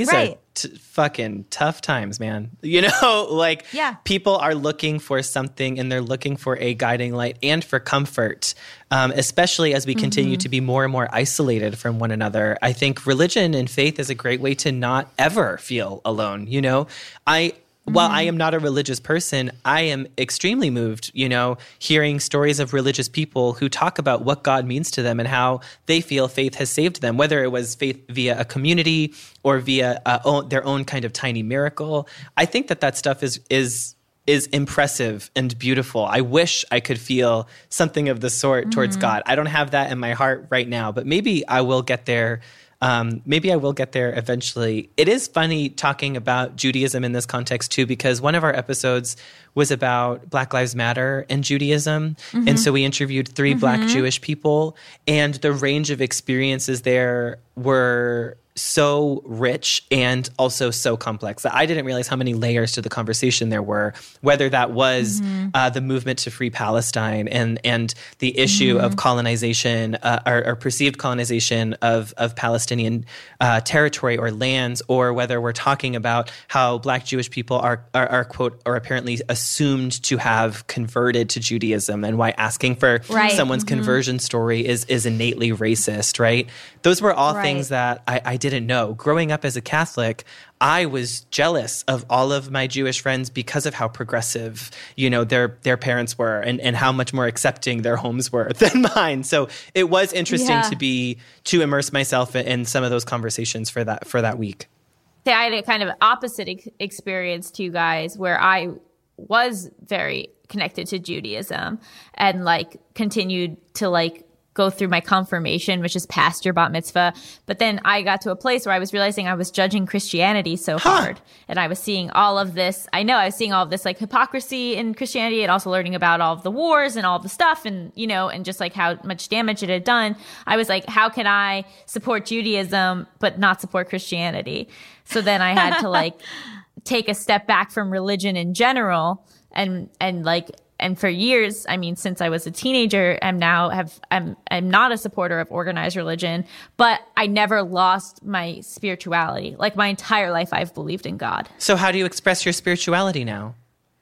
t- fucking tough times, man. You know, like Yeah. people are looking for something and they're looking for a guiding light and for comfort, um, especially as we continue to be more and more isolated from one another. I think religion and faith is a great way to not ever feel alone. You know, I, while I am not a religious person, I am extremely moved, you know, hearing stories of religious people who talk about what God means to them and how they feel faith has saved them, whether it was faith via a community or via uh, own, their own kind of tiny miracle. I think that that stuff is is is impressive and beautiful. I wish I could feel something of the sort mm-hmm. towards God. I don't have that in my heart right now, but maybe I will get there. Um, maybe I will get there eventually. It is funny talking about Judaism in this context too, because one of our episodes was about Black Lives Matter and Judaism. Mm-hmm. And so we interviewed three mm-hmm. Black Jewish people, and the range of experiences there were so rich and also so complex that I didn't realize how many layers to the conversation there were, whether that was mm-hmm. uh, the movement to free Palestine and and the issue mm-hmm. of colonization uh, or, or perceived colonization of, of Palestinian uh, territory or lands, or whether we're talking about how Black Jewish people are, are, are, quote, or apparently assumed to have converted to Judaism, and why asking for right. someone's mm-hmm. conversion story is, is innately racist, right? Those were all right. things that I, I didn't know. Growing up as a Catholic, I was jealous of all of my Jewish friends because of how progressive, you know, their their parents were, and, and how much more accepting their homes were than mine. So it was interesting yeah. to be to immerse myself in, in some of those conversations for that for that week. See, I had a kind of opposite ex- experience to you guys, where I was very connected to Judaism and like continued to like go through my confirmation, which is past your bat mitzvah. But then I got to a place where I was realizing I was judging Christianity so huh. hard. And I was seeing all of this. I know I was seeing all of this like hypocrisy in Christianity, and also learning about all of the wars and all the stuff, and, you know, and just like how much damage it had done. I was like, how can I support Judaism but not support Christianity? So then I had to like take a step back from religion in general, and, and like, and for years, I mean, since I was a teenager, I'm now have I'm I'm not a supporter of organized religion, but I never lost my spirituality. Like my entire life, I've believed in God. So how do you express your spirituality now?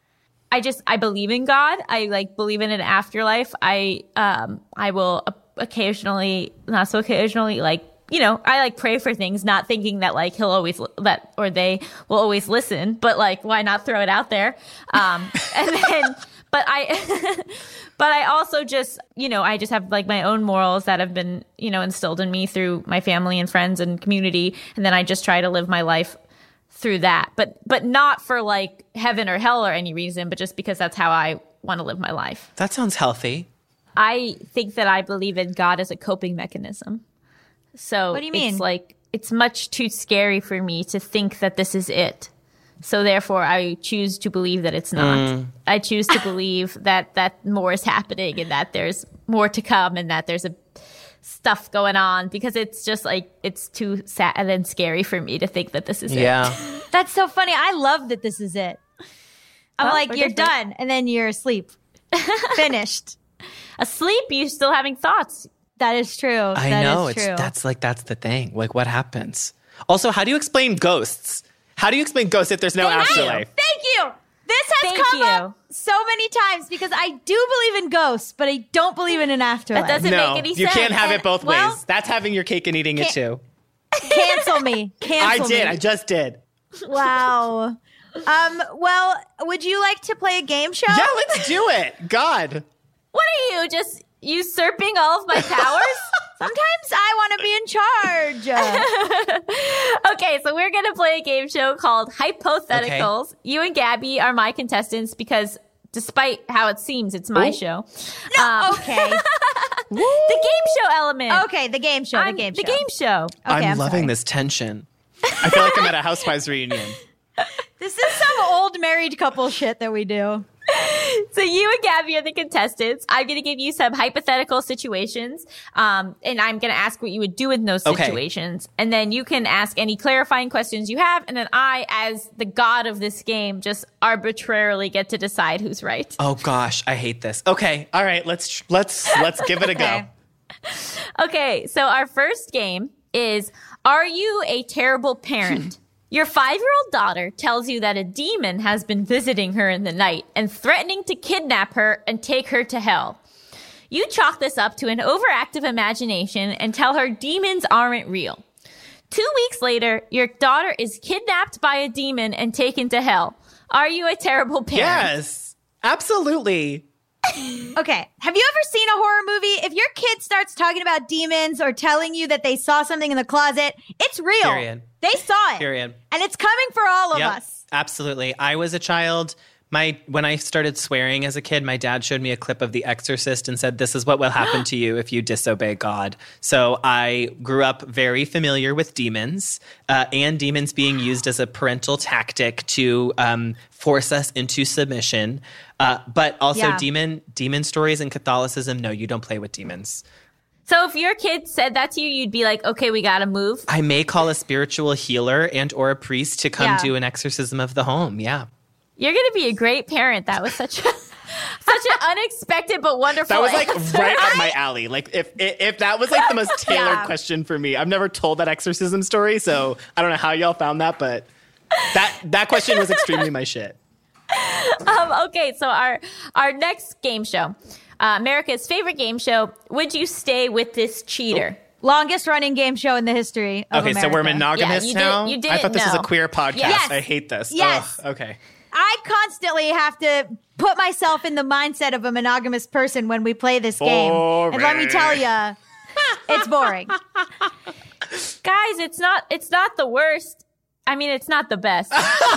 I just I believe in God. I like believe in an afterlife. I um I will occasionally, not so occasionally, like, you know, I like pray for things, not thinking that like he'll always that or they will always listen, but like why not throw it out there? Um, and then. But I, but I also just, you know, I just have like my own morals that have been, you know, instilled in me through my family and friends and community. And then I just try to live my life through that, but, but not for like heaven or hell or any reason, but just because that's how I want to live my life. That sounds healthy. I think that I believe in God as a coping mechanism. So what do you mean? It's like, it's much too scary for me to think that this is it. So therefore, I choose to believe that it's not. Mm. I choose to believe that, that more is happening, and that there's more to come, and that there's a stuff going on, because it's just like, it's too sad and scary for me to think that this is yeah. it. Yeah. That's so funny. I love that this is it. I'm well, like, you're different. done, and then you're asleep. Finished. Asleep, you're still having thoughts. That is true. I that know. Is It's true. that's like that's the thing. Like, what happens? Also, how do you explain ghosts? How do you explain ghosts if there's no Thank afterlife? You. Thank you. This has Thank come you. up so many times, because I do believe in ghosts, but I don't believe in an afterlife. That doesn't no, make any you sense. can't have it both Well, ways. That's having your cake and eating it too. Cancel me. Cancel I did. me. I just did. Wow. Um. Well, would you like to play a game show? Yeah, let's do it. God. What are you, just usurping all of my powers? Sometimes I want to be in charge. Okay, so we're going to play a game show called Hypotheticals. Okay. You and Gabby are my contestants, because despite how it seems, it's my Ooh. show. No, um, okay. The game show element. Okay, the game show, the I'm, game show. The game show. Okay, I'm, I'm loving sorry. this tension. I feel like I'm at a Housewives reunion. This is some old married couple shit that we do. So you and Gabby are the contestants. I'm going to give you some hypothetical situations, um, and I'm going to ask what you would do in those Okay. situations. And then you can ask any clarifying questions you have, and then I, as the god of this game, just arbitrarily get to decide who's right. Oh gosh, I hate this. Okay, all right, let's let's let's give it a Okay. go. Okay, so our first game is, are you a terrible parent? Your five-year-old daughter tells you that a demon has been visiting her in the night and threatening to kidnap her and take her to hell. You chalk this up to an overactive imagination and tell her demons aren't real. Two weeks later, your daughter is kidnapped by a demon and taken to hell. Are you a terrible parent? Yes, absolutely. Okay. Have you ever seen a horror movie? If your kid starts talking about demons or telling you that they saw something in the closet, it's real. Period. They saw it. Period. And it's coming for all of Yep, us. absolutely. I was a child. My when I started swearing as a kid, my dad showed me a clip of The Exorcist and said, "This is what will happen to you if you disobey God." So I grew up very familiar with demons uh, and demons being used as a parental tactic to um, force us into submission. Uh, but also Yeah. demon demon stories in Catholicism. No, you don't play with demons. So if your kid said that to you, you'd be like, okay, we gotta move. I may call a spiritual healer and or a priest to come Yeah. do an exorcism of the home. Yeah. You're gonna be a great parent. That was such a such an unexpected but wonderful That was like answer. right up my alley. Like if if, if that was like the most tailored Yeah. question for me. I've never told that exorcism story, so I don't know how y'all found that, but that that question was extremely my shit. Um, okay, so our our next game show, uh, America's favorite game show. Would you stay with this cheater? Longest running game show in the history of Okay, so we're America. monogamous Yeah, you did- now. you I didn't thought this was a know. queer podcast. Yes. I hate this. Yes. Ugh, okay. I constantly have to put myself in the mindset of a monogamous person when we play this game. And let me tell you, it's boring. Guys, it's not it's not the worst. I mean, it's not the best.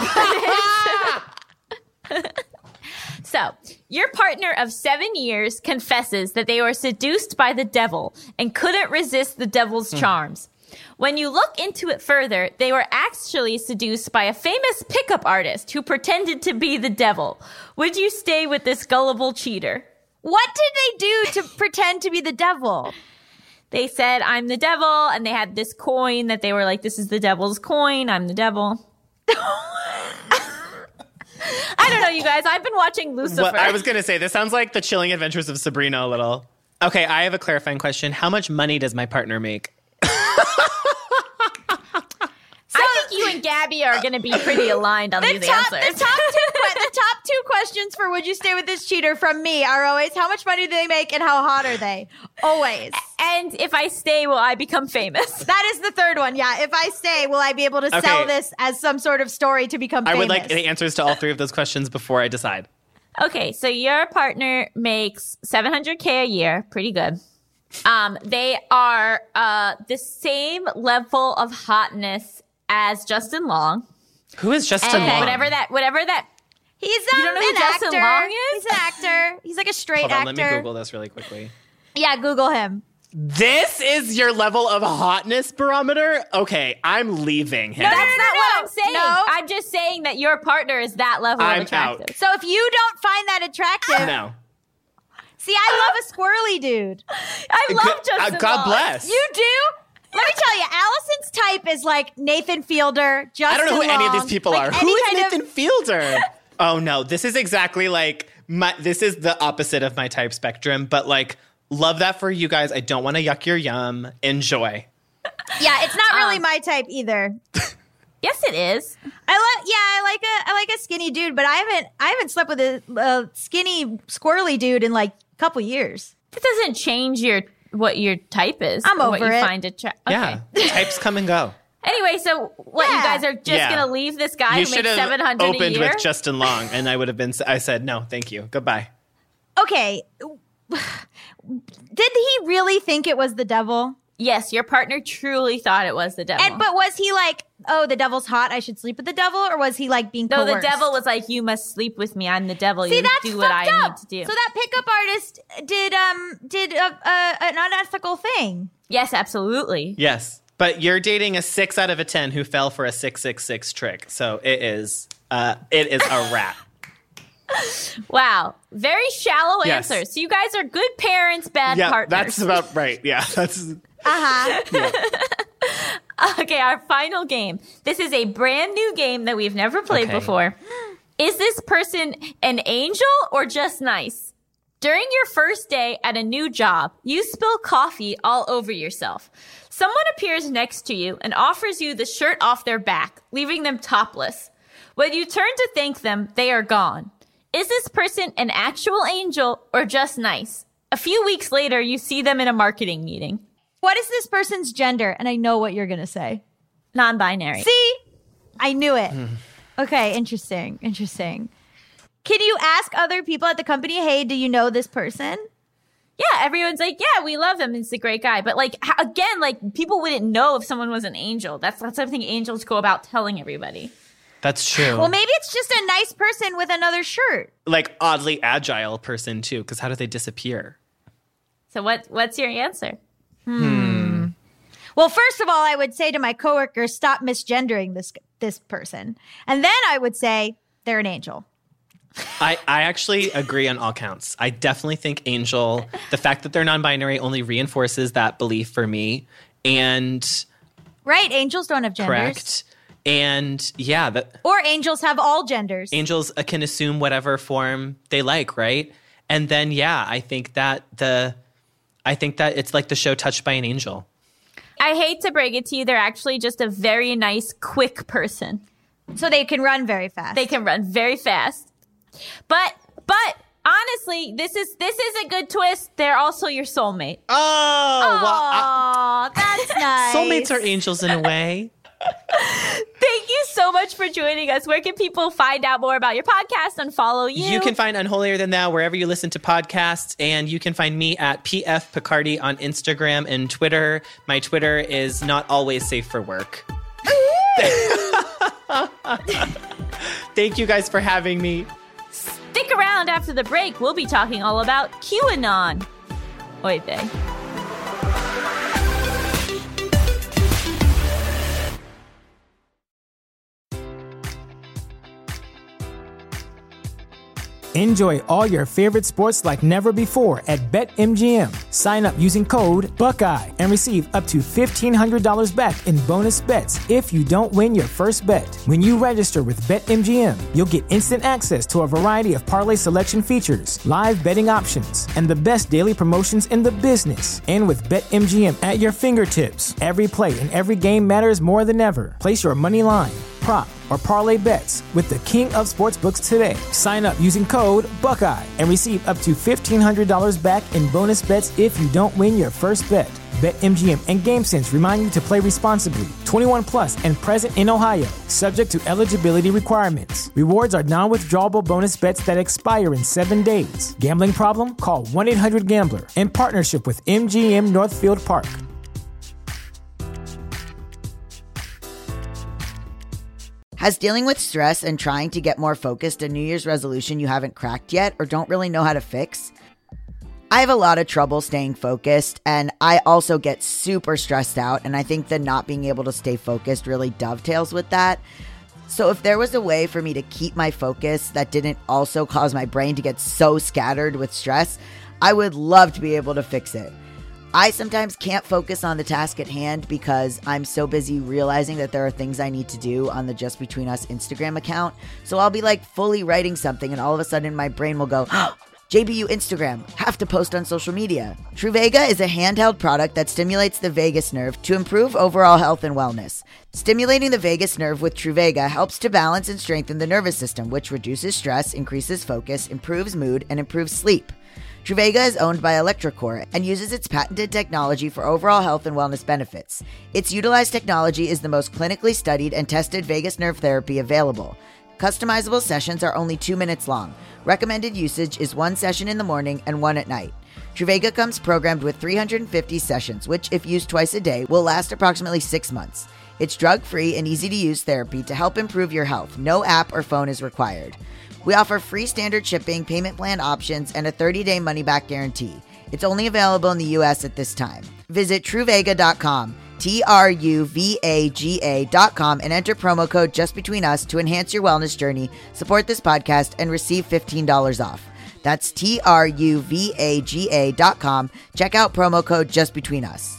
So, your partner of seven years confesses that they were seduced by the devil and couldn't resist the devil's charms. When you look into it further, they were actually seduced by a famous pickup artist who pretended to be the devil. Would you stay with this gullible cheater? What did they do to pretend to be the devil? They said, I'm the devil, and they had this coin that they were like, this is the devil's coin, I'm the devil. I don't know, you guys. I've been watching Lucifer. Well, I was going to say, this sounds like the chilling adventures of Sabrina a little. Okay, I have a clarifying question. How much money does my partner make? I think you and Gabby are going to be pretty aligned on The these top, the, answers. top two, que- the top two questions for would you stay with this cheater from me are always how much money do they make and how hot are they? Always. And if I stay, will I become famous? That is the third one. Yeah. If I stay, will I be able to Okay. sell this as some sort of story to become I famous? would like the answers to all three of those questions before I decide. Okay, so your partner makes seven hundred K a year. Pretty good. Um, they are uh, the same level of hotness as Justin Long. Who is Justin And Long? whatever that, whatever that, He's You um, don't know who an Justin actor. Long is? He's an actor. He's like a straight Hold on, actor. let me Google this really quickly. Yeah, Google him. This is your level of hotness barometer? Okay, I'm leaving him. that's no, not no, what no. I'm saying. No. I'm just saying that your partner is that level I'm of attractive. out. So if you don't find that attractive, No. see, I love a squirrely dude. I love Good- Justin uh, God Long. bless. You do? Let me tell you, Allison's type is like Nathan Fielder, Justin I don't know who any of Long, these people like are. any Who is kind of- Nathan Fielder? Oh no, this is exactly like my this is the opposite of my type spectrum, but like love that for you guys. I don't want to yuck your yum. Enjoy. Yeah, it's not really Um, my type either. Yes, it is. I like, yeah, I like a, I like a skinny dude, but I haven't, I haven't slept with a, a skinny squirrely dude in like a couple years. That doesn't change your what your type is. I'm or what over you it. find attractive. Okay. Yeah. Types come and go. Anyway, so what you Yeah. guys are just Yeah. gonna leave this guy You who should makes have seven hundred a opened year? with Justin Long, and I would have been. I said no, thank you, goodbye. Okay, did he really think it was the devil? Yes, your partner truly thought it was the devil. And but was he like, oh, the devil's hot, I should sleep with the devil, or was he like being no, coerced? the devil was like, "You must sleep with me. I'm the devil. See, you that's do what fucked I up. need to do." So that pickup artist did um did a, a, an unethical thing. yes, absolutely. Yes, but you're dating a six out of a ten who fell for a six six six trick, so it is. Uh, it is a wrap. Wow, very shallow Yes. answers. So you guys are good parents, bad Yeah, partners. that's about right. Yeah, that's Okay, our final game. This is a brand new game that we've never played Okay. before. Is this person an angel or just nice? During your first day at a new job, you spill coffee all over yourself. Someone appears next to you and offers you the shirt off their back, leaving them topless. When you turn to thank them, they are gone. Is this person an actual angel or just nice? A few weeks later, you see them in a marketing meeting. What is this person's gender? And I know what you're going to say. Non-binary. See? I knew it. Okay, interesting. Interesting. Can you ask other people at the company, hey, do you know this person? Yeah, everyone's like, yeah, we love him. He's a great guy. But like, h- again, like people wouldn't know if someone was an angel. That's not something angels go about telling everybody. That's true. Well, maybe it's just a nice person with another shirt. Like oddly agile person too, because how do they disappear? So what? What's your answer? Well, first of all, I would say to my coworkers, stop misgendering this this person. And then I would say they're an angel. I, I actually agree on all counts. I definitely think angel, the fact that they're non-binary only reinforces that belief for me. And Right, angels don't have genders. correct. And yeah, that Or angels have all genders. angels uh, can assume whatever form they like, right? And then yeah, I think that the I think that it's like the show Touched by an Angel. I hate to break it to you, they're actually just a very nice, quick person. So they can run very fast. They can run very fast. But but honestly, this is this is a good twist. They're also your soulmate. Oh, well, I- Aw, that's nice. soulmates are angels in a way. Thank you so much for joining us. Where can people find out more about your podcast and follow you? You can find Unholier Than Thou wherever you listen to podcasts, and you can find me at P F Picardi on Instagram and Twitter. My Twitter is not always safe for work. Thank you guys for having me. Stick around after the break. We'll be talking all about QAnon. Oy vey. Enjoy all your favorite sports like never before at BetMGM. Sign up using code Buckeye and receive up to fifteen hundred dollars back in bonus bets if you don't win your first bet. When you register with BetMGM, you'll get instant access to a variety of parlay selection features, live betting options, and the best daily promotions in the business. And with BetMGM at your fingertips, every play and every game matters more than ever. Place your money line, prop, or parlay bets with the king of sportsbooks today. Sign up using code Buckeye and receive up to fifteen hundred dollars back in bonus bets if you don't win your first bet. BetMGM and GameSense remind you to play responsibly. twenty-one plus and present in Ohio, subject to eligibility requirements. Rewards are non-withdrawable bonus bets that expire in seven days. Gambling problem? Call one eight hundred gambler in partnership with M G M Northfield Park. Has dealing with stress and trying to get more focused a New Year's resolution you haven't cracked yet or don't really know how to fix? I have a lot of trouble staying focused, and I also get super stressed out, and I think that not being able to stay focused really dovetails with that. So if there was a way for me to keep my focus that didn't also cause my brain to get so scattered with stress, I would love to be able to fix it. I sometimes can't focus on the task at hand because I'm so busy realizing that there are things I need to do on the Just Between Us Instagram account. So I'll be like fully writing something and all of a sudden my brain will go, oh, J B U Instagram, have to post on social media. Truvaga is a handheld product that stimulates the vagus nerve to improve overall health and wellness. Stimulating the vagus nerve with Truvaga helps to balance and strengthen the nervous system, which reduces stress, increases focus, improves mood, and improves sleep. Truvaga is owned by electroCore and uses its patented technology for overall health and wellness benefits. Its utilized technology is the most clinically studied and tested vagus nerve therapy available. Customizable sessions are only two minutes long. Recommended usage is one session in the morning and one at night. Truvaga comes programmed with three hundred fifty sessions, which, if used twice a day, will last approximately six months. It's drug-free and easy-to-use therapy to help improve your health. No app or phone is required. We offer free standard shipping, payment plan options, and a thirty-day money-back guarantee. It's only available in the U S at this time. Visit Truvaga dot com, T R U V A G A dot com, and enter promo code JustBetweenUs to enhance your wellness journey, support this podcast, and receive fifteen dollars off. That's T R U V A G A dot com. Check out promo code JustBetweenUs.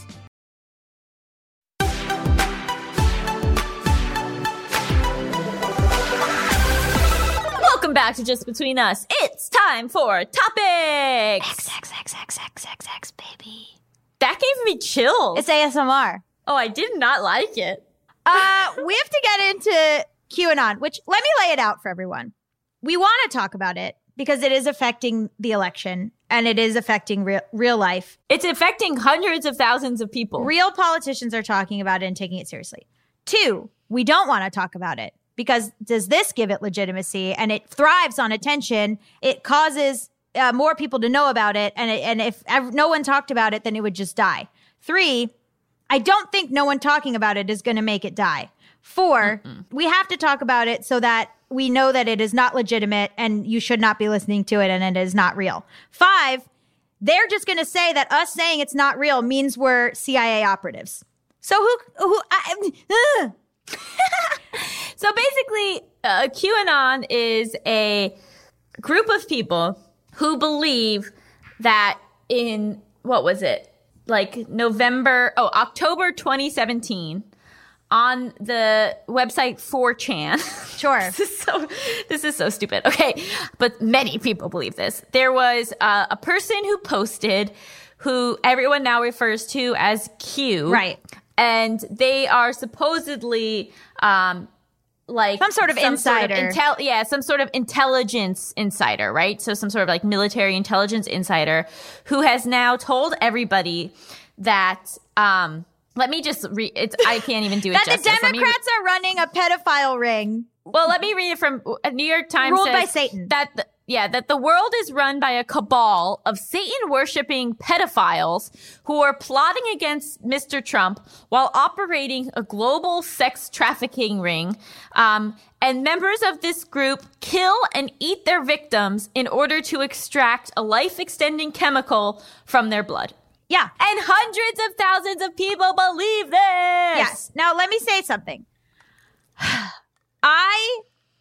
Welcome back to Just Between Us. It's time for topics. X, X, X, X, X, X, X, baby. That gave me chills. It's A S M R. Oh, I did not like it. Uh, we have to get into QAnon, which let me lay it out for everyone. We want to talk about it because it is affecting the election and it is affecting real, real life. It's affecting hundreds of thousands of people. Real politicians are talking about it and taking it seriously. Two, we don't want to talk about it because does this give it legitimacy? And it thrives on attention. It causes uh, more people to know about it. And, it, and if ev- no one talked about it, then it would just die. Three, I don't think no one talking about it is going to make it die. Four, Mm-mm. we have to talk about it so that we know that it is not legitimate and you should not be listening to it and it is not real. Five, they're just going to say that us saying it's not real means we're C I A operatives. So who, who, I, uh. So basically, uh, QAnon is a group of people who believe that in, what was it? Like November, oh, October twenty seventeen, on the website four chan. Sure. this is so this is so stupid. Okay, but many people believe this. There was uh, a person who posted, who everyone now refers to as Q. Right. And they are supposedly um, like some sort of some insider. Sort of intel- yeah, some sort of intelligence insider, right? So some sort of like military intelligence insider who has now told everybody that. Um, let me just read. It's I can't even do it. that justice. the Democrats re- are running a pedophile ring. Well, let me read it from uh, New York Times. Ruled says by Satan. That the, yeah, that the world is run by a cabal of Satan-worshipping pedophiles who are plotting against Mister Trump while operating a global sex trafficking ring. Um, and members of this group kill and eat their victims in order to extract a life-extending chemical from their blood. Yeah. And hundreds of thousands of people believe this. Yes. Now, let me say something. I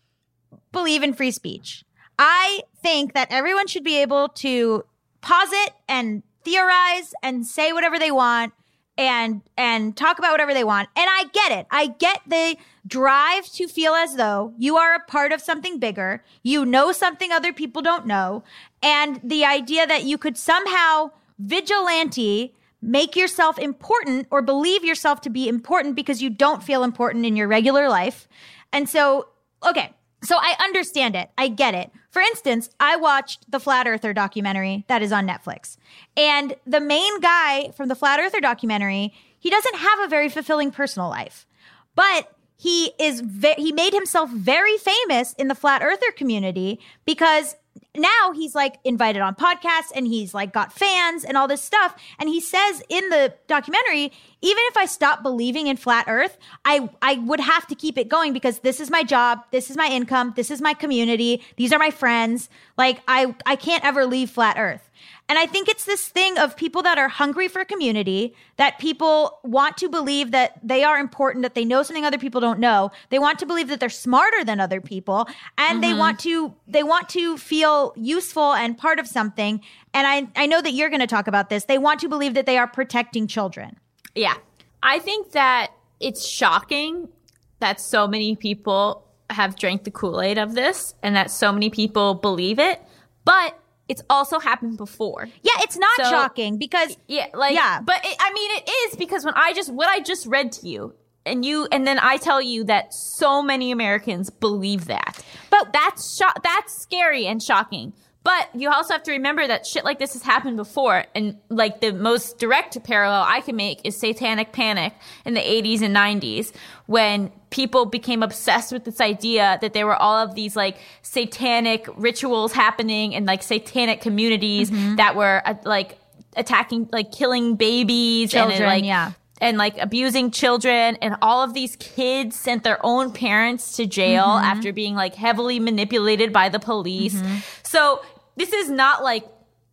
believe in free speech. I think that everyone should be able to posit and theorize and say whatever they want and and talk about whatever they want. And I get it. I get the drive to feel as though you are a part of something bigger. You know something other people don't know. And the idea that you could somehow vigilante make yourself important or believe yourself to be important because you don't feel important in your regular life. And so, okay, so I understand it. I get it. For instance, I watched the Flat Earther documentary that is on Netflix. And the main guy from the Flat Earther documentary, he doesn't have a very fulfilling personal life. But he is ve- he made himself very famous in the Flat Earther community because now he's like invited on podcasts and he's like got fans and all this stuff. And he says in the documentary, even if I stop believing in flat earth, I, I would have to keep it going because this is my job. This is my income. This is my community. These are my friends. Like I, I can't ever leave flat earth. And I think it's this thing of people that are hungry for community, that people want to believe that they are important, that they know something other people don't know. They want to believe that they're smarter than other people, and mm-hmm. they want to they want to feel useful and part of something. And I, I know that you're going to talk about this. They want to believe that they are protecting children. Yeah. I think that it's shocking that so many people have drank the Kool-Aid of this and that so many people believe it. But it's also happened before. Yeah, it's not so, shocking because yeah, like yeah. But it, I mean, it is because when I just what I just read to you, and you, and then I tell you that so many Americans believe that. But that's sho- that's scary and shocking. But you also have to remember that shit like this has happened before. And like the most direct parallel I can make is Satanic Panic in the eighties and nineties when people became obsessed with this idea that there were all of these like satanic rituals happening in like satanic communities mm-hmm. that were uh, like attacking, like killing babies children, and like, yeah. and like abusing children, and all of these kids sent their own parents to jail mm-hmm. after being like heavily manipulated by the police. Mm-hmm. So this is not like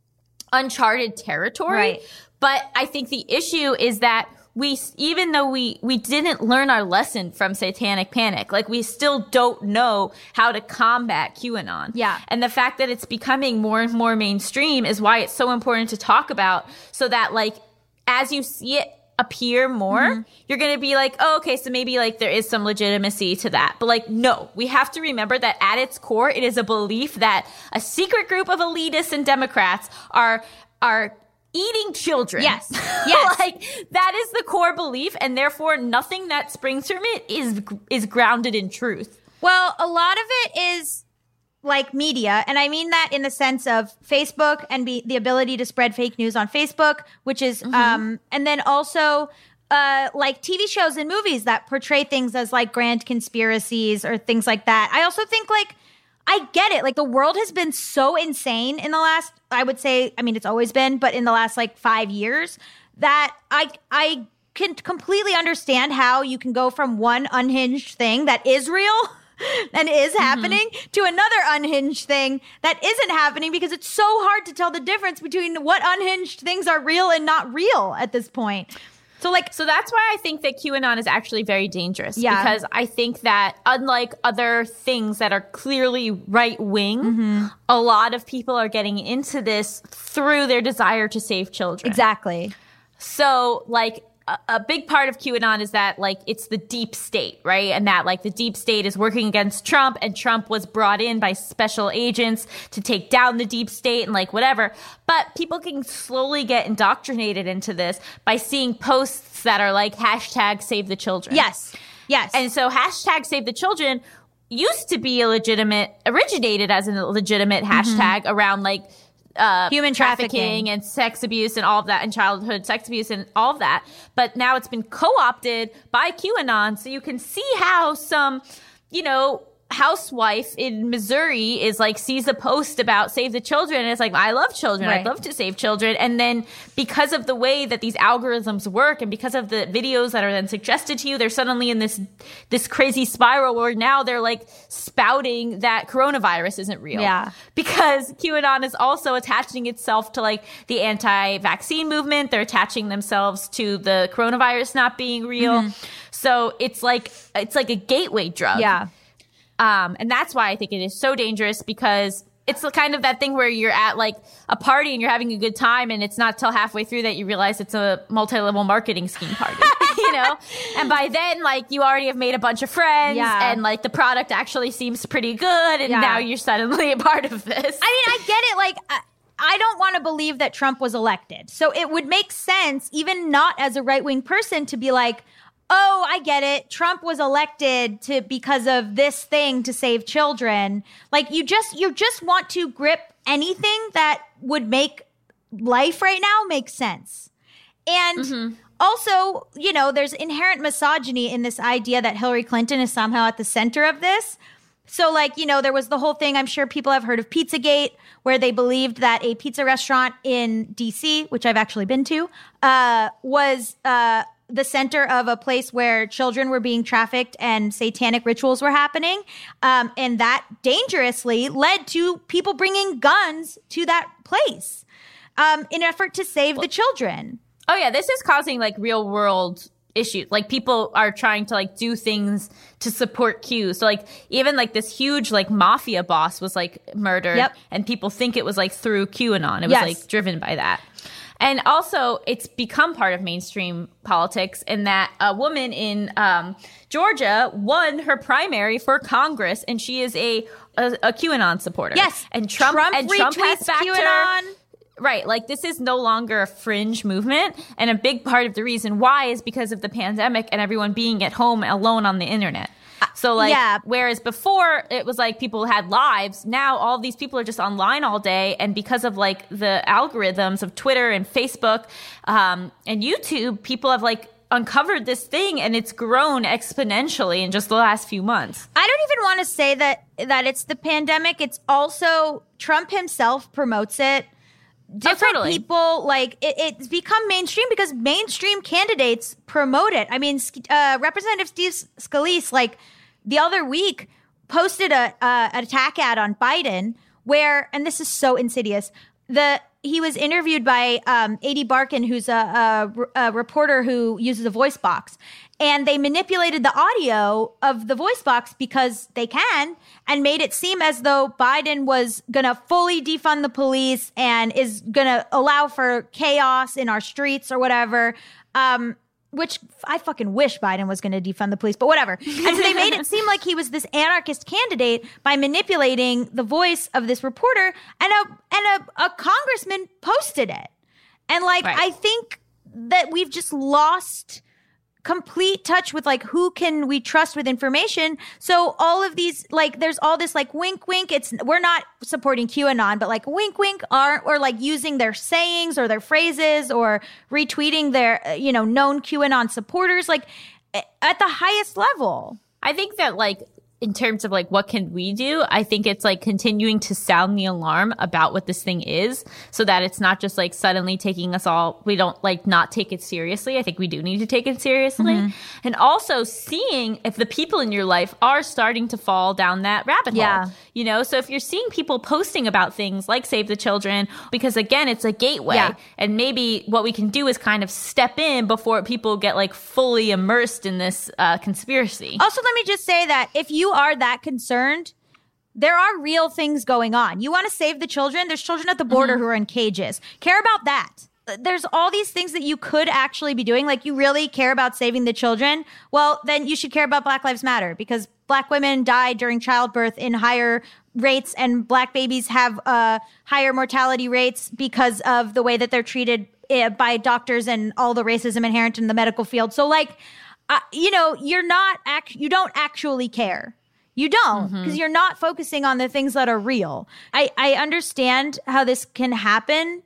uncharted territory, right. But I think the issue is that we, even though we, we didn't learn our lesson from Satanic Panic, like we still don't know how to combat QAnon. Yeah. And the fact that it's becoming more and more mainstream is why it's so important to talk about, so that like as you see it appear more, mm-hmm. you're going to be like, oh, okay, so maybe like there is some legitimacy to that. But like, no, we have to remember that at its core, it is a belief that a secret group of elitists and Democrats are, are eating children. Yes. Yes. Like that is the core belief, and therefore nothing that springs from it is is grounded in truth. Well, a lot of it is like media, and I mean that in the sense of Facebook and be, the ability to spread fake news on Facebook, which is, mm-hmm. um, and then also uh, like T V shows and movies that portray things as like grand conspiracies or things like that. I also think like, I get it. Like the world has been so insane in the last, I would say, I mean, it's always been, but in the last like five years that I, I can completely understand how you can go from one unhinged thing that is real and is happening mm-hmm. to another unhinged thing that isn't happening, because it's so hard to tell the difference between what unhinged things are real and not real at this point. So like, so that's why I think that QAnon is actually very dangerous. Yeah. Because I think that unlike other things that are clearly right wing, mm-hmm. a lot of people are getting into this through their desire to save children. Exactly. So like, a big part of QAnon is that, like, it's the deep state, right? And that, like, the deep state is working against Trump, and Trump was brought in by special agents to take down the deep state and, like, whatever. But people can slowly get indoctrinated into this by seeing posts that are like hashtag save the children. Yes. Yes. And so hashtag save the children used to be a legitimate, originated as a legitimate hashtag mm-hmm. around, like, Uh, human trafficking. trafficking and sex abuse and all of that, and childhood sex abuse and all of that. But now it's been co-opted by QAnon. So you can see how some, you know, housewife in Missouri is like, sees a post about save the children. And it's like, I love children. Right. I'd love to save children. And then because of the way that these algorithms work and because of the videos that are then suggested to you, they're suddenly in this, this crazy spiral where now they're like spouting that coronavirus isn't real. Yeah. Because QAnon is also attaching itself to like the anti-vaccine movement. They're attaching themselves to the coronavirus not being real. Mm-hmm. So it's like, it's like a gateway drug. Yeah. Um, and that's why I think it is so dangerous, because it's the kind of that thing where you're at like a party and you're having a good time, and it's not till halfway through that you realize it's a multi-level marketing scheme party, you know? And by then, like, you already have made a bunch of friends yeah. and like the product actually seems pretty good. And yeah. now you're suddenly a part of this. I mean, I get it. Like, I, I don't want to believe that Trump was elected. So it would make sense, even not as a right-wing person, to be like, oh, I get it. Trump was elected to because of this thing to save children. Like you just you just want to grip anything that would make life right now make sense. And mm-hmm. also, you know, there's inherent misogyny in this idea that Hillary Clinton is somehow at the center of this. So like, you know, there was the whole thing, I'm sure people have heard of Pizzagate, where they believed that a pizza restaurant in D C, which I've actually been to, uh, was uh the center of a place where children were being trafficked and satanic rituals were happening. Um, and that dangerously led to people bringing guns to that place um, in an effort to save the children. Oh, yeah. This is causing like real world issues. Like people are trying to like do things to support Q. So like even like this huge like mafia boss was like murdered yep. and people think it was like through QAnon. It was yes. like driven by that. And also, it's become part of mainstream politics in that a woman in um, Georgia won her primary for Congress, and she is a, a, a QAnon supporter. Yes, and Trump, Trump and Trump has backed QAnon. her. Right, like this is no longer a fringe movement, and a big part of the reason why is because of the pandemic and everyone being at home alone on the internet. So like, yeah. whereas before it was like people had lives, now all these people are just online all day. And because of like the algorithms of Twitter and Facebook um, and YouTube, people have like uncovered this thing and it's grown exponentially in just the last few months. I don't even want to say that that it's the pandemic. It's also Trump himself promotes it. Different oh, totally. people, like, it, it's become mainstream because mainstream candidates promote it. I mean, uh, Representative Steve Scalise, like, the other week posted a uh, an attack ad on Biden where, and this is so insidious, the he was interviewed by um, A D Barkin, who's a, a, a reporter who uses a voice box. And they manipulated the audio of the voice box because they can and made it seem as though Biden was going to fully defund the police and is going to allow for chaos in our streets or whatever. Um, which I fucking wish Biden was going to defund the police, but whatever. And so they made it seem like he was this anarchist candidate by manipulating the voice of this reporter, and a and a, a congressman posted it. And like, Right. I think that we've just lost complete touch with like who can we trust with information. So all of these, like, there's all this like wink wink, it's we're not supporting QAnon, but like wink wink are or like using their sayings or their phrases or retweeting their uh, you know known QAnon supporters like at the highest level. I think that like in terms of like what can we do, I think it's like continuing to sound the alarm about what this thing is so that it's not just like suddenly taking us all, we don't like not take it seriously. I think we do need to take it seriously. Mm-hmm. And also seeing if the people in your life are starting to fall down that rabbit Yeah. hole. You know, so if you're seeing people posting about things like Save the Children, because again, it's a gateway. Yeah. And maybe what we can do is kind of step in before people get like fully immersed in this uh, conspiracy. Also, let me just say that if you are that concerned, there are real things going on. You want to save the children? There's children at the border Mm-hmm. who are in cages. Care about that. There's all these things that you could actually be doing. Like, you really care about saving the children? Well, then you should care about Black Lives Matter, because Black women die during childbirth in higher rates, and Black babies have uh, higher mortality rates because of the way that they're treated uh, by doctors and all the racism inherent in the medical field. So, like, uh, you know, you're not act- you don't actually care. You don't, because mm-hmm. you're not focusing on the things that are real. I, I understand how this can happen,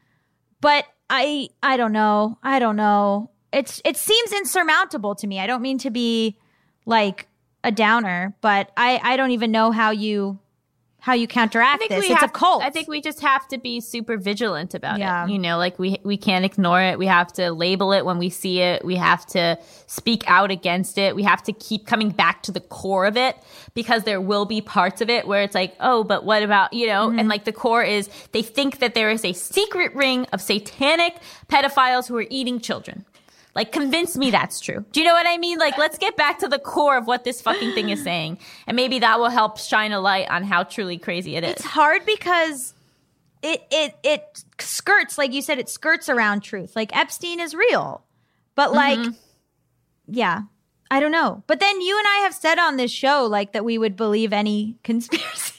but I I don't know. I don't know. It's it seems insurmountable to me. I don't mean to be like a downer, but I, I don't even know how you how you counteract this. It's have, a cult. I think we just have to be super vigilant about Yeah. it. You know, like we we can't ignore it. We have to label it when we see it. We have to speak out against it. We have to keep coming back to the core of it, because there will be parts of it where it's like, oh, but what about, you know, mm-hmm. and like the core is they think that there is a secret ring of satanic pedophiles who are eating children. Like, convince me that's true. Do you know what I mean? Like, let's get back to the core of what this fucking thing is saying. And maybe that will help shine a light on how truly crazy it is. It's hard because it it it skirts, like you said, it skirts around truth. Like, Epstein is real. But like, mm-hmm. yeah, I don't know. But then you and I have said on this show, like, that we would believe any conspiracy.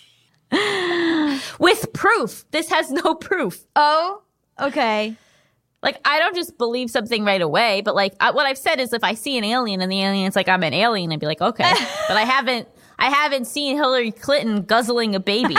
With proof. This has no proof. Oh, okay. Like, I don't just believe something right away, but like I, what I've said is if I see an alien and the alien's like, I'm an alien, I'd be like, okay. But I haven't, I haven't seen Hillary Clinton guzzling a baby.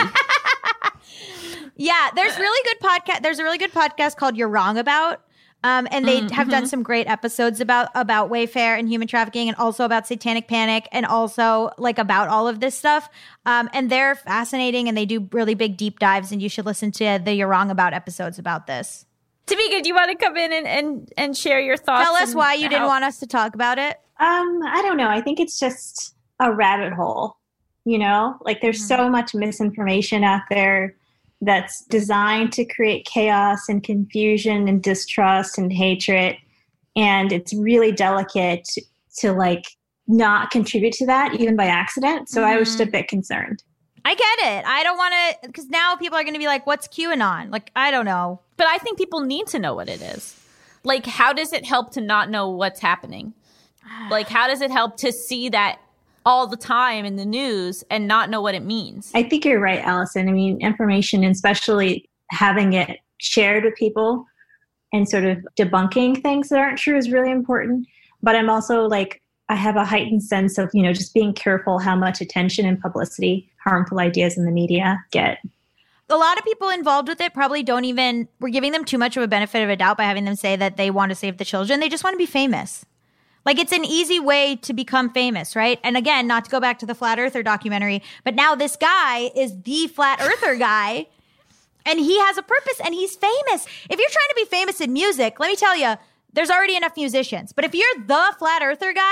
Yeah, there's really good podcast. There's a really good podcast called You're Wrong About. Um, and they mm-hmm. have done some great episodes about, about Wayfair and human trafficking, and also about satanic panic, and also like about all of this stuff. Um, and they're fascinating, and they do really big deep dives, and you should listen to the You're Wrong About episodes about this. Tamika, do you want to come in and, and, and share your thoughts? Tell us why you how- didn't want us to talk about it. Um, I don't know. I think it's just a rabbit hole, you know? Like, there's mm-hmm. so much misinformation out there that's designed to create chaos and confusion and distrust and hatred. And it's really delicate to, to like, not contribute to that, even by accident. So mm-hmm. I was just a bit concerned. I get it. I don't want to, because now people are going to be like, what's QAnon? Like, I don't know. But I think people need to know what it is. Like, how does it help to not know what's happening? Like, how does it help to see that all the time in the news and not know what it means? I think you're right, Allison. I mean, information, and especially having it shared with people and sort of debunking things that aren't true, is really important. But I'm also like, I have a heightened sense of, you know, just being careful how much attention and publicity harmful ideas in the media get. A lot of people involved with it probably don't even, we're giving them too much of a benefit of a doubt by having them say that they want to save the children. They just want to be famous. Like, it's an easy way to become famous, right? And again, not to go back to the Flat Earther documentary, but now this guy is the Flat Earther guy, and he has a purpose, and he's famous. If you're trying to be famous in music, let me tell you, there's already enough musicians. But if you're the Flat Earther guy,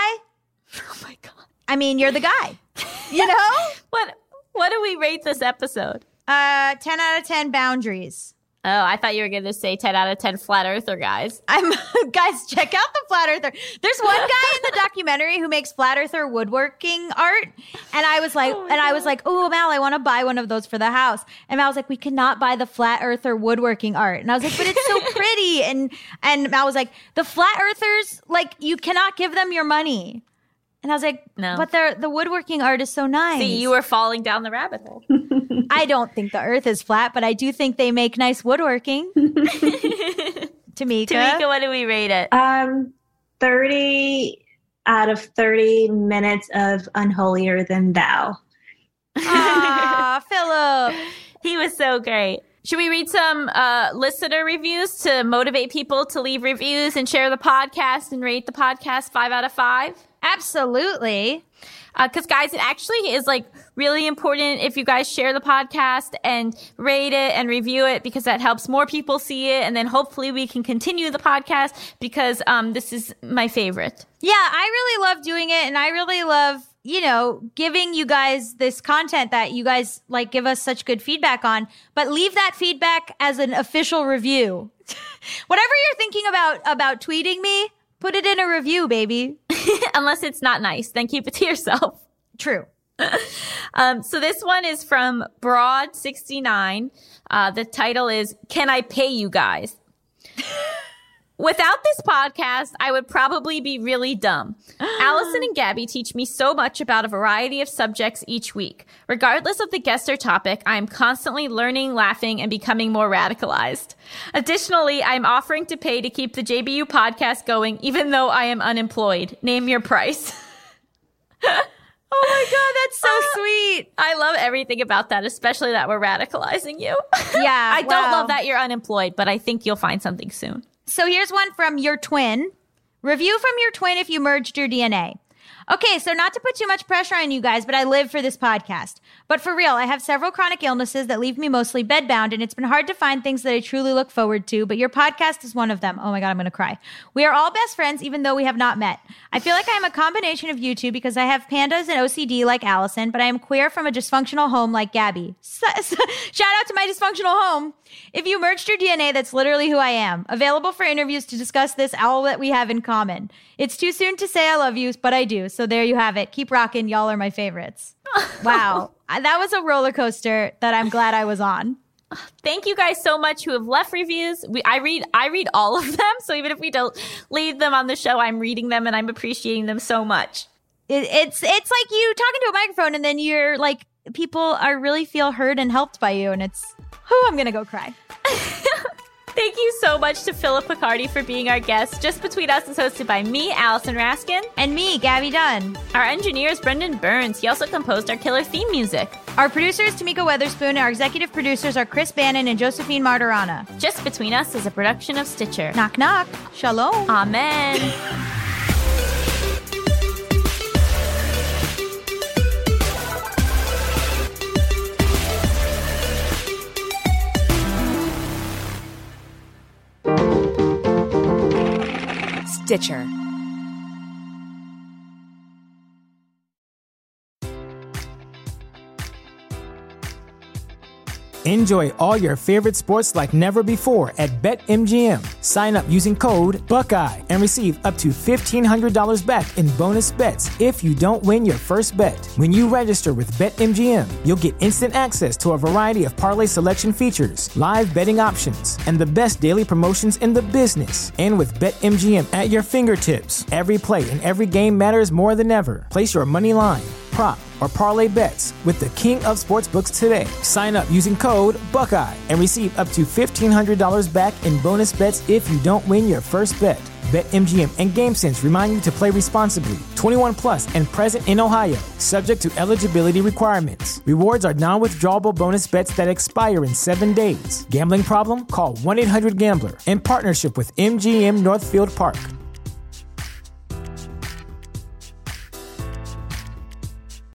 oh my God. I mean, you're the guy. You know? What What do we rate this episode? Uh, ten out of ten boundaries. Oh, I thought you were going to say ten out of ten Flat Earther guys. I'm guys, check out the Flat Earther. There's one guy in the documentary who makes Flat Earther woodworking art, and I was like, oh and I was like, oh Mal, I want to buy one of those for the house. And Mal was like, we cannot buy the Flat Earther woodworking art. And I was like, but it's so pretty. And and Mal was like, the Flat Earthers, like, you cannot give them your money. And I was like, no, but the the woodworking art is so nice. See, you were falling down the rabbit hole. I don't think the earth is flat, but I do think they make nice woodworking. Tamika. Tamika, what do we rate it? Um, thirty out of thirty minutes of Unholier Than Thou. Aw, Philip. He was so great. Should we read some uh, listener reviews to motivate people to leave reviews and share the podcast and rate the podcast five out of five? Absolutely. Because, uh, guys, it actually is, like, really important if you guys share the podcast and rate it and review it, because that helps more people see it. And then hopefully we can continue the podcast, because um, this is my favorite. Yeah, I really love doing it. And I really love, you know, giving you guys this content that you guys, like, give us such good feedback on. But leave that feedback as an official review. Whatever you're thinking about, about tweeting me, put it in a review, baby. Unless it's not nice, then keep it to yourself. True. um, so this one is from Broad sixty-nine. Uh, the title is, Can I Pay You Guys? Without this podcast, I would probably be really dumb. Allison and Gabby teach me so much about a variety of subjects each week. Regardless of the guest or topic, I am constantly learning, laughing, and becoming more radicalized. Additionally, I am offering to pay to keep the J B U podcast going, even though I am unemployed. Name your price. Oh my God, that's so uh, sweet. I love everything about that, especially that we're radicalizing you. Yeah. I don't wow. love that you're unemployed, but I think you'll find something soon. So here's one from your twin. Review from your twin if you merged your D N A. Okay, so not to put too much pressure on you guys, but I live for this podcast. But for real, I have several chronic illnesses that leave me mostly bedbound, and it's been hard to find things that I truly look forward to, but your podcast is one of them. Oh my God, I'm going to cry. We are all best friends, even though we have not met. I feel like I am a combination of you two because I have pandas and O C D like Allison, but I am queer from a dysfunctional home like Gabby. Shout out to my dysfunctional home. If you merged your D N A, that's literally who I am. Available for interviews to discuss this, all that we have in common. It's too soon to say I love you, but I do. So there you have it. Keep rocking. Y'all are my favorites. Wow. That was a roller coaster that I'm glad I was on. Thank you guys so much who have left reviews. We, I read I read all of them. So even if we don't leave them on the show, I'm reading them and I'm appreciating them so much. It, it's it's like you talking to a microphone and then you're like, people are really feel heard and helped by you. And it's, whew, I'm going to go cry. Thank you so much to Philip Picardi for being our guest. Just Between Us is hosted by me, Allison Raskin. And me, Gabby Dunn. Our engineer is Brendan Burns. He also composed our killer theme music. Our producer is Tamika Weatherspoon. Our executive producers are Chris Bannon and Josephine Martirana. Just Between Us is a production of Stitcher. Knock, knock. Shalom. Amen. Stitcher. Enjoy all your favorite sports like never before at BetMGM. Sign up using code Buckeye and receive up to fifteen hundred dollars back in bonus bets if you don't win your first bet. When you register with BetMGM, you'll get instant access to a variety of parlay selection features, live betting options, and the best daily promotions in the business. And with BetMGM at your fingertips, every play and every game matters more than ever. Place your money line, prop, or parlay bets with the king of sportsbooks today. Sign up using code Buckeye and receive up to fifteen hundred dollars back in bonus bets if you don't win your first bet. BetMGM and GameSense remind you to play responsibly. twenty-one plus and present in Ohio, subject to eligibility requirements. Rewards are non-withdrawable bonus bets that expire in seven days. Gambling problem? Call one eight hundred gambler in partnership with M G M Northfield Park.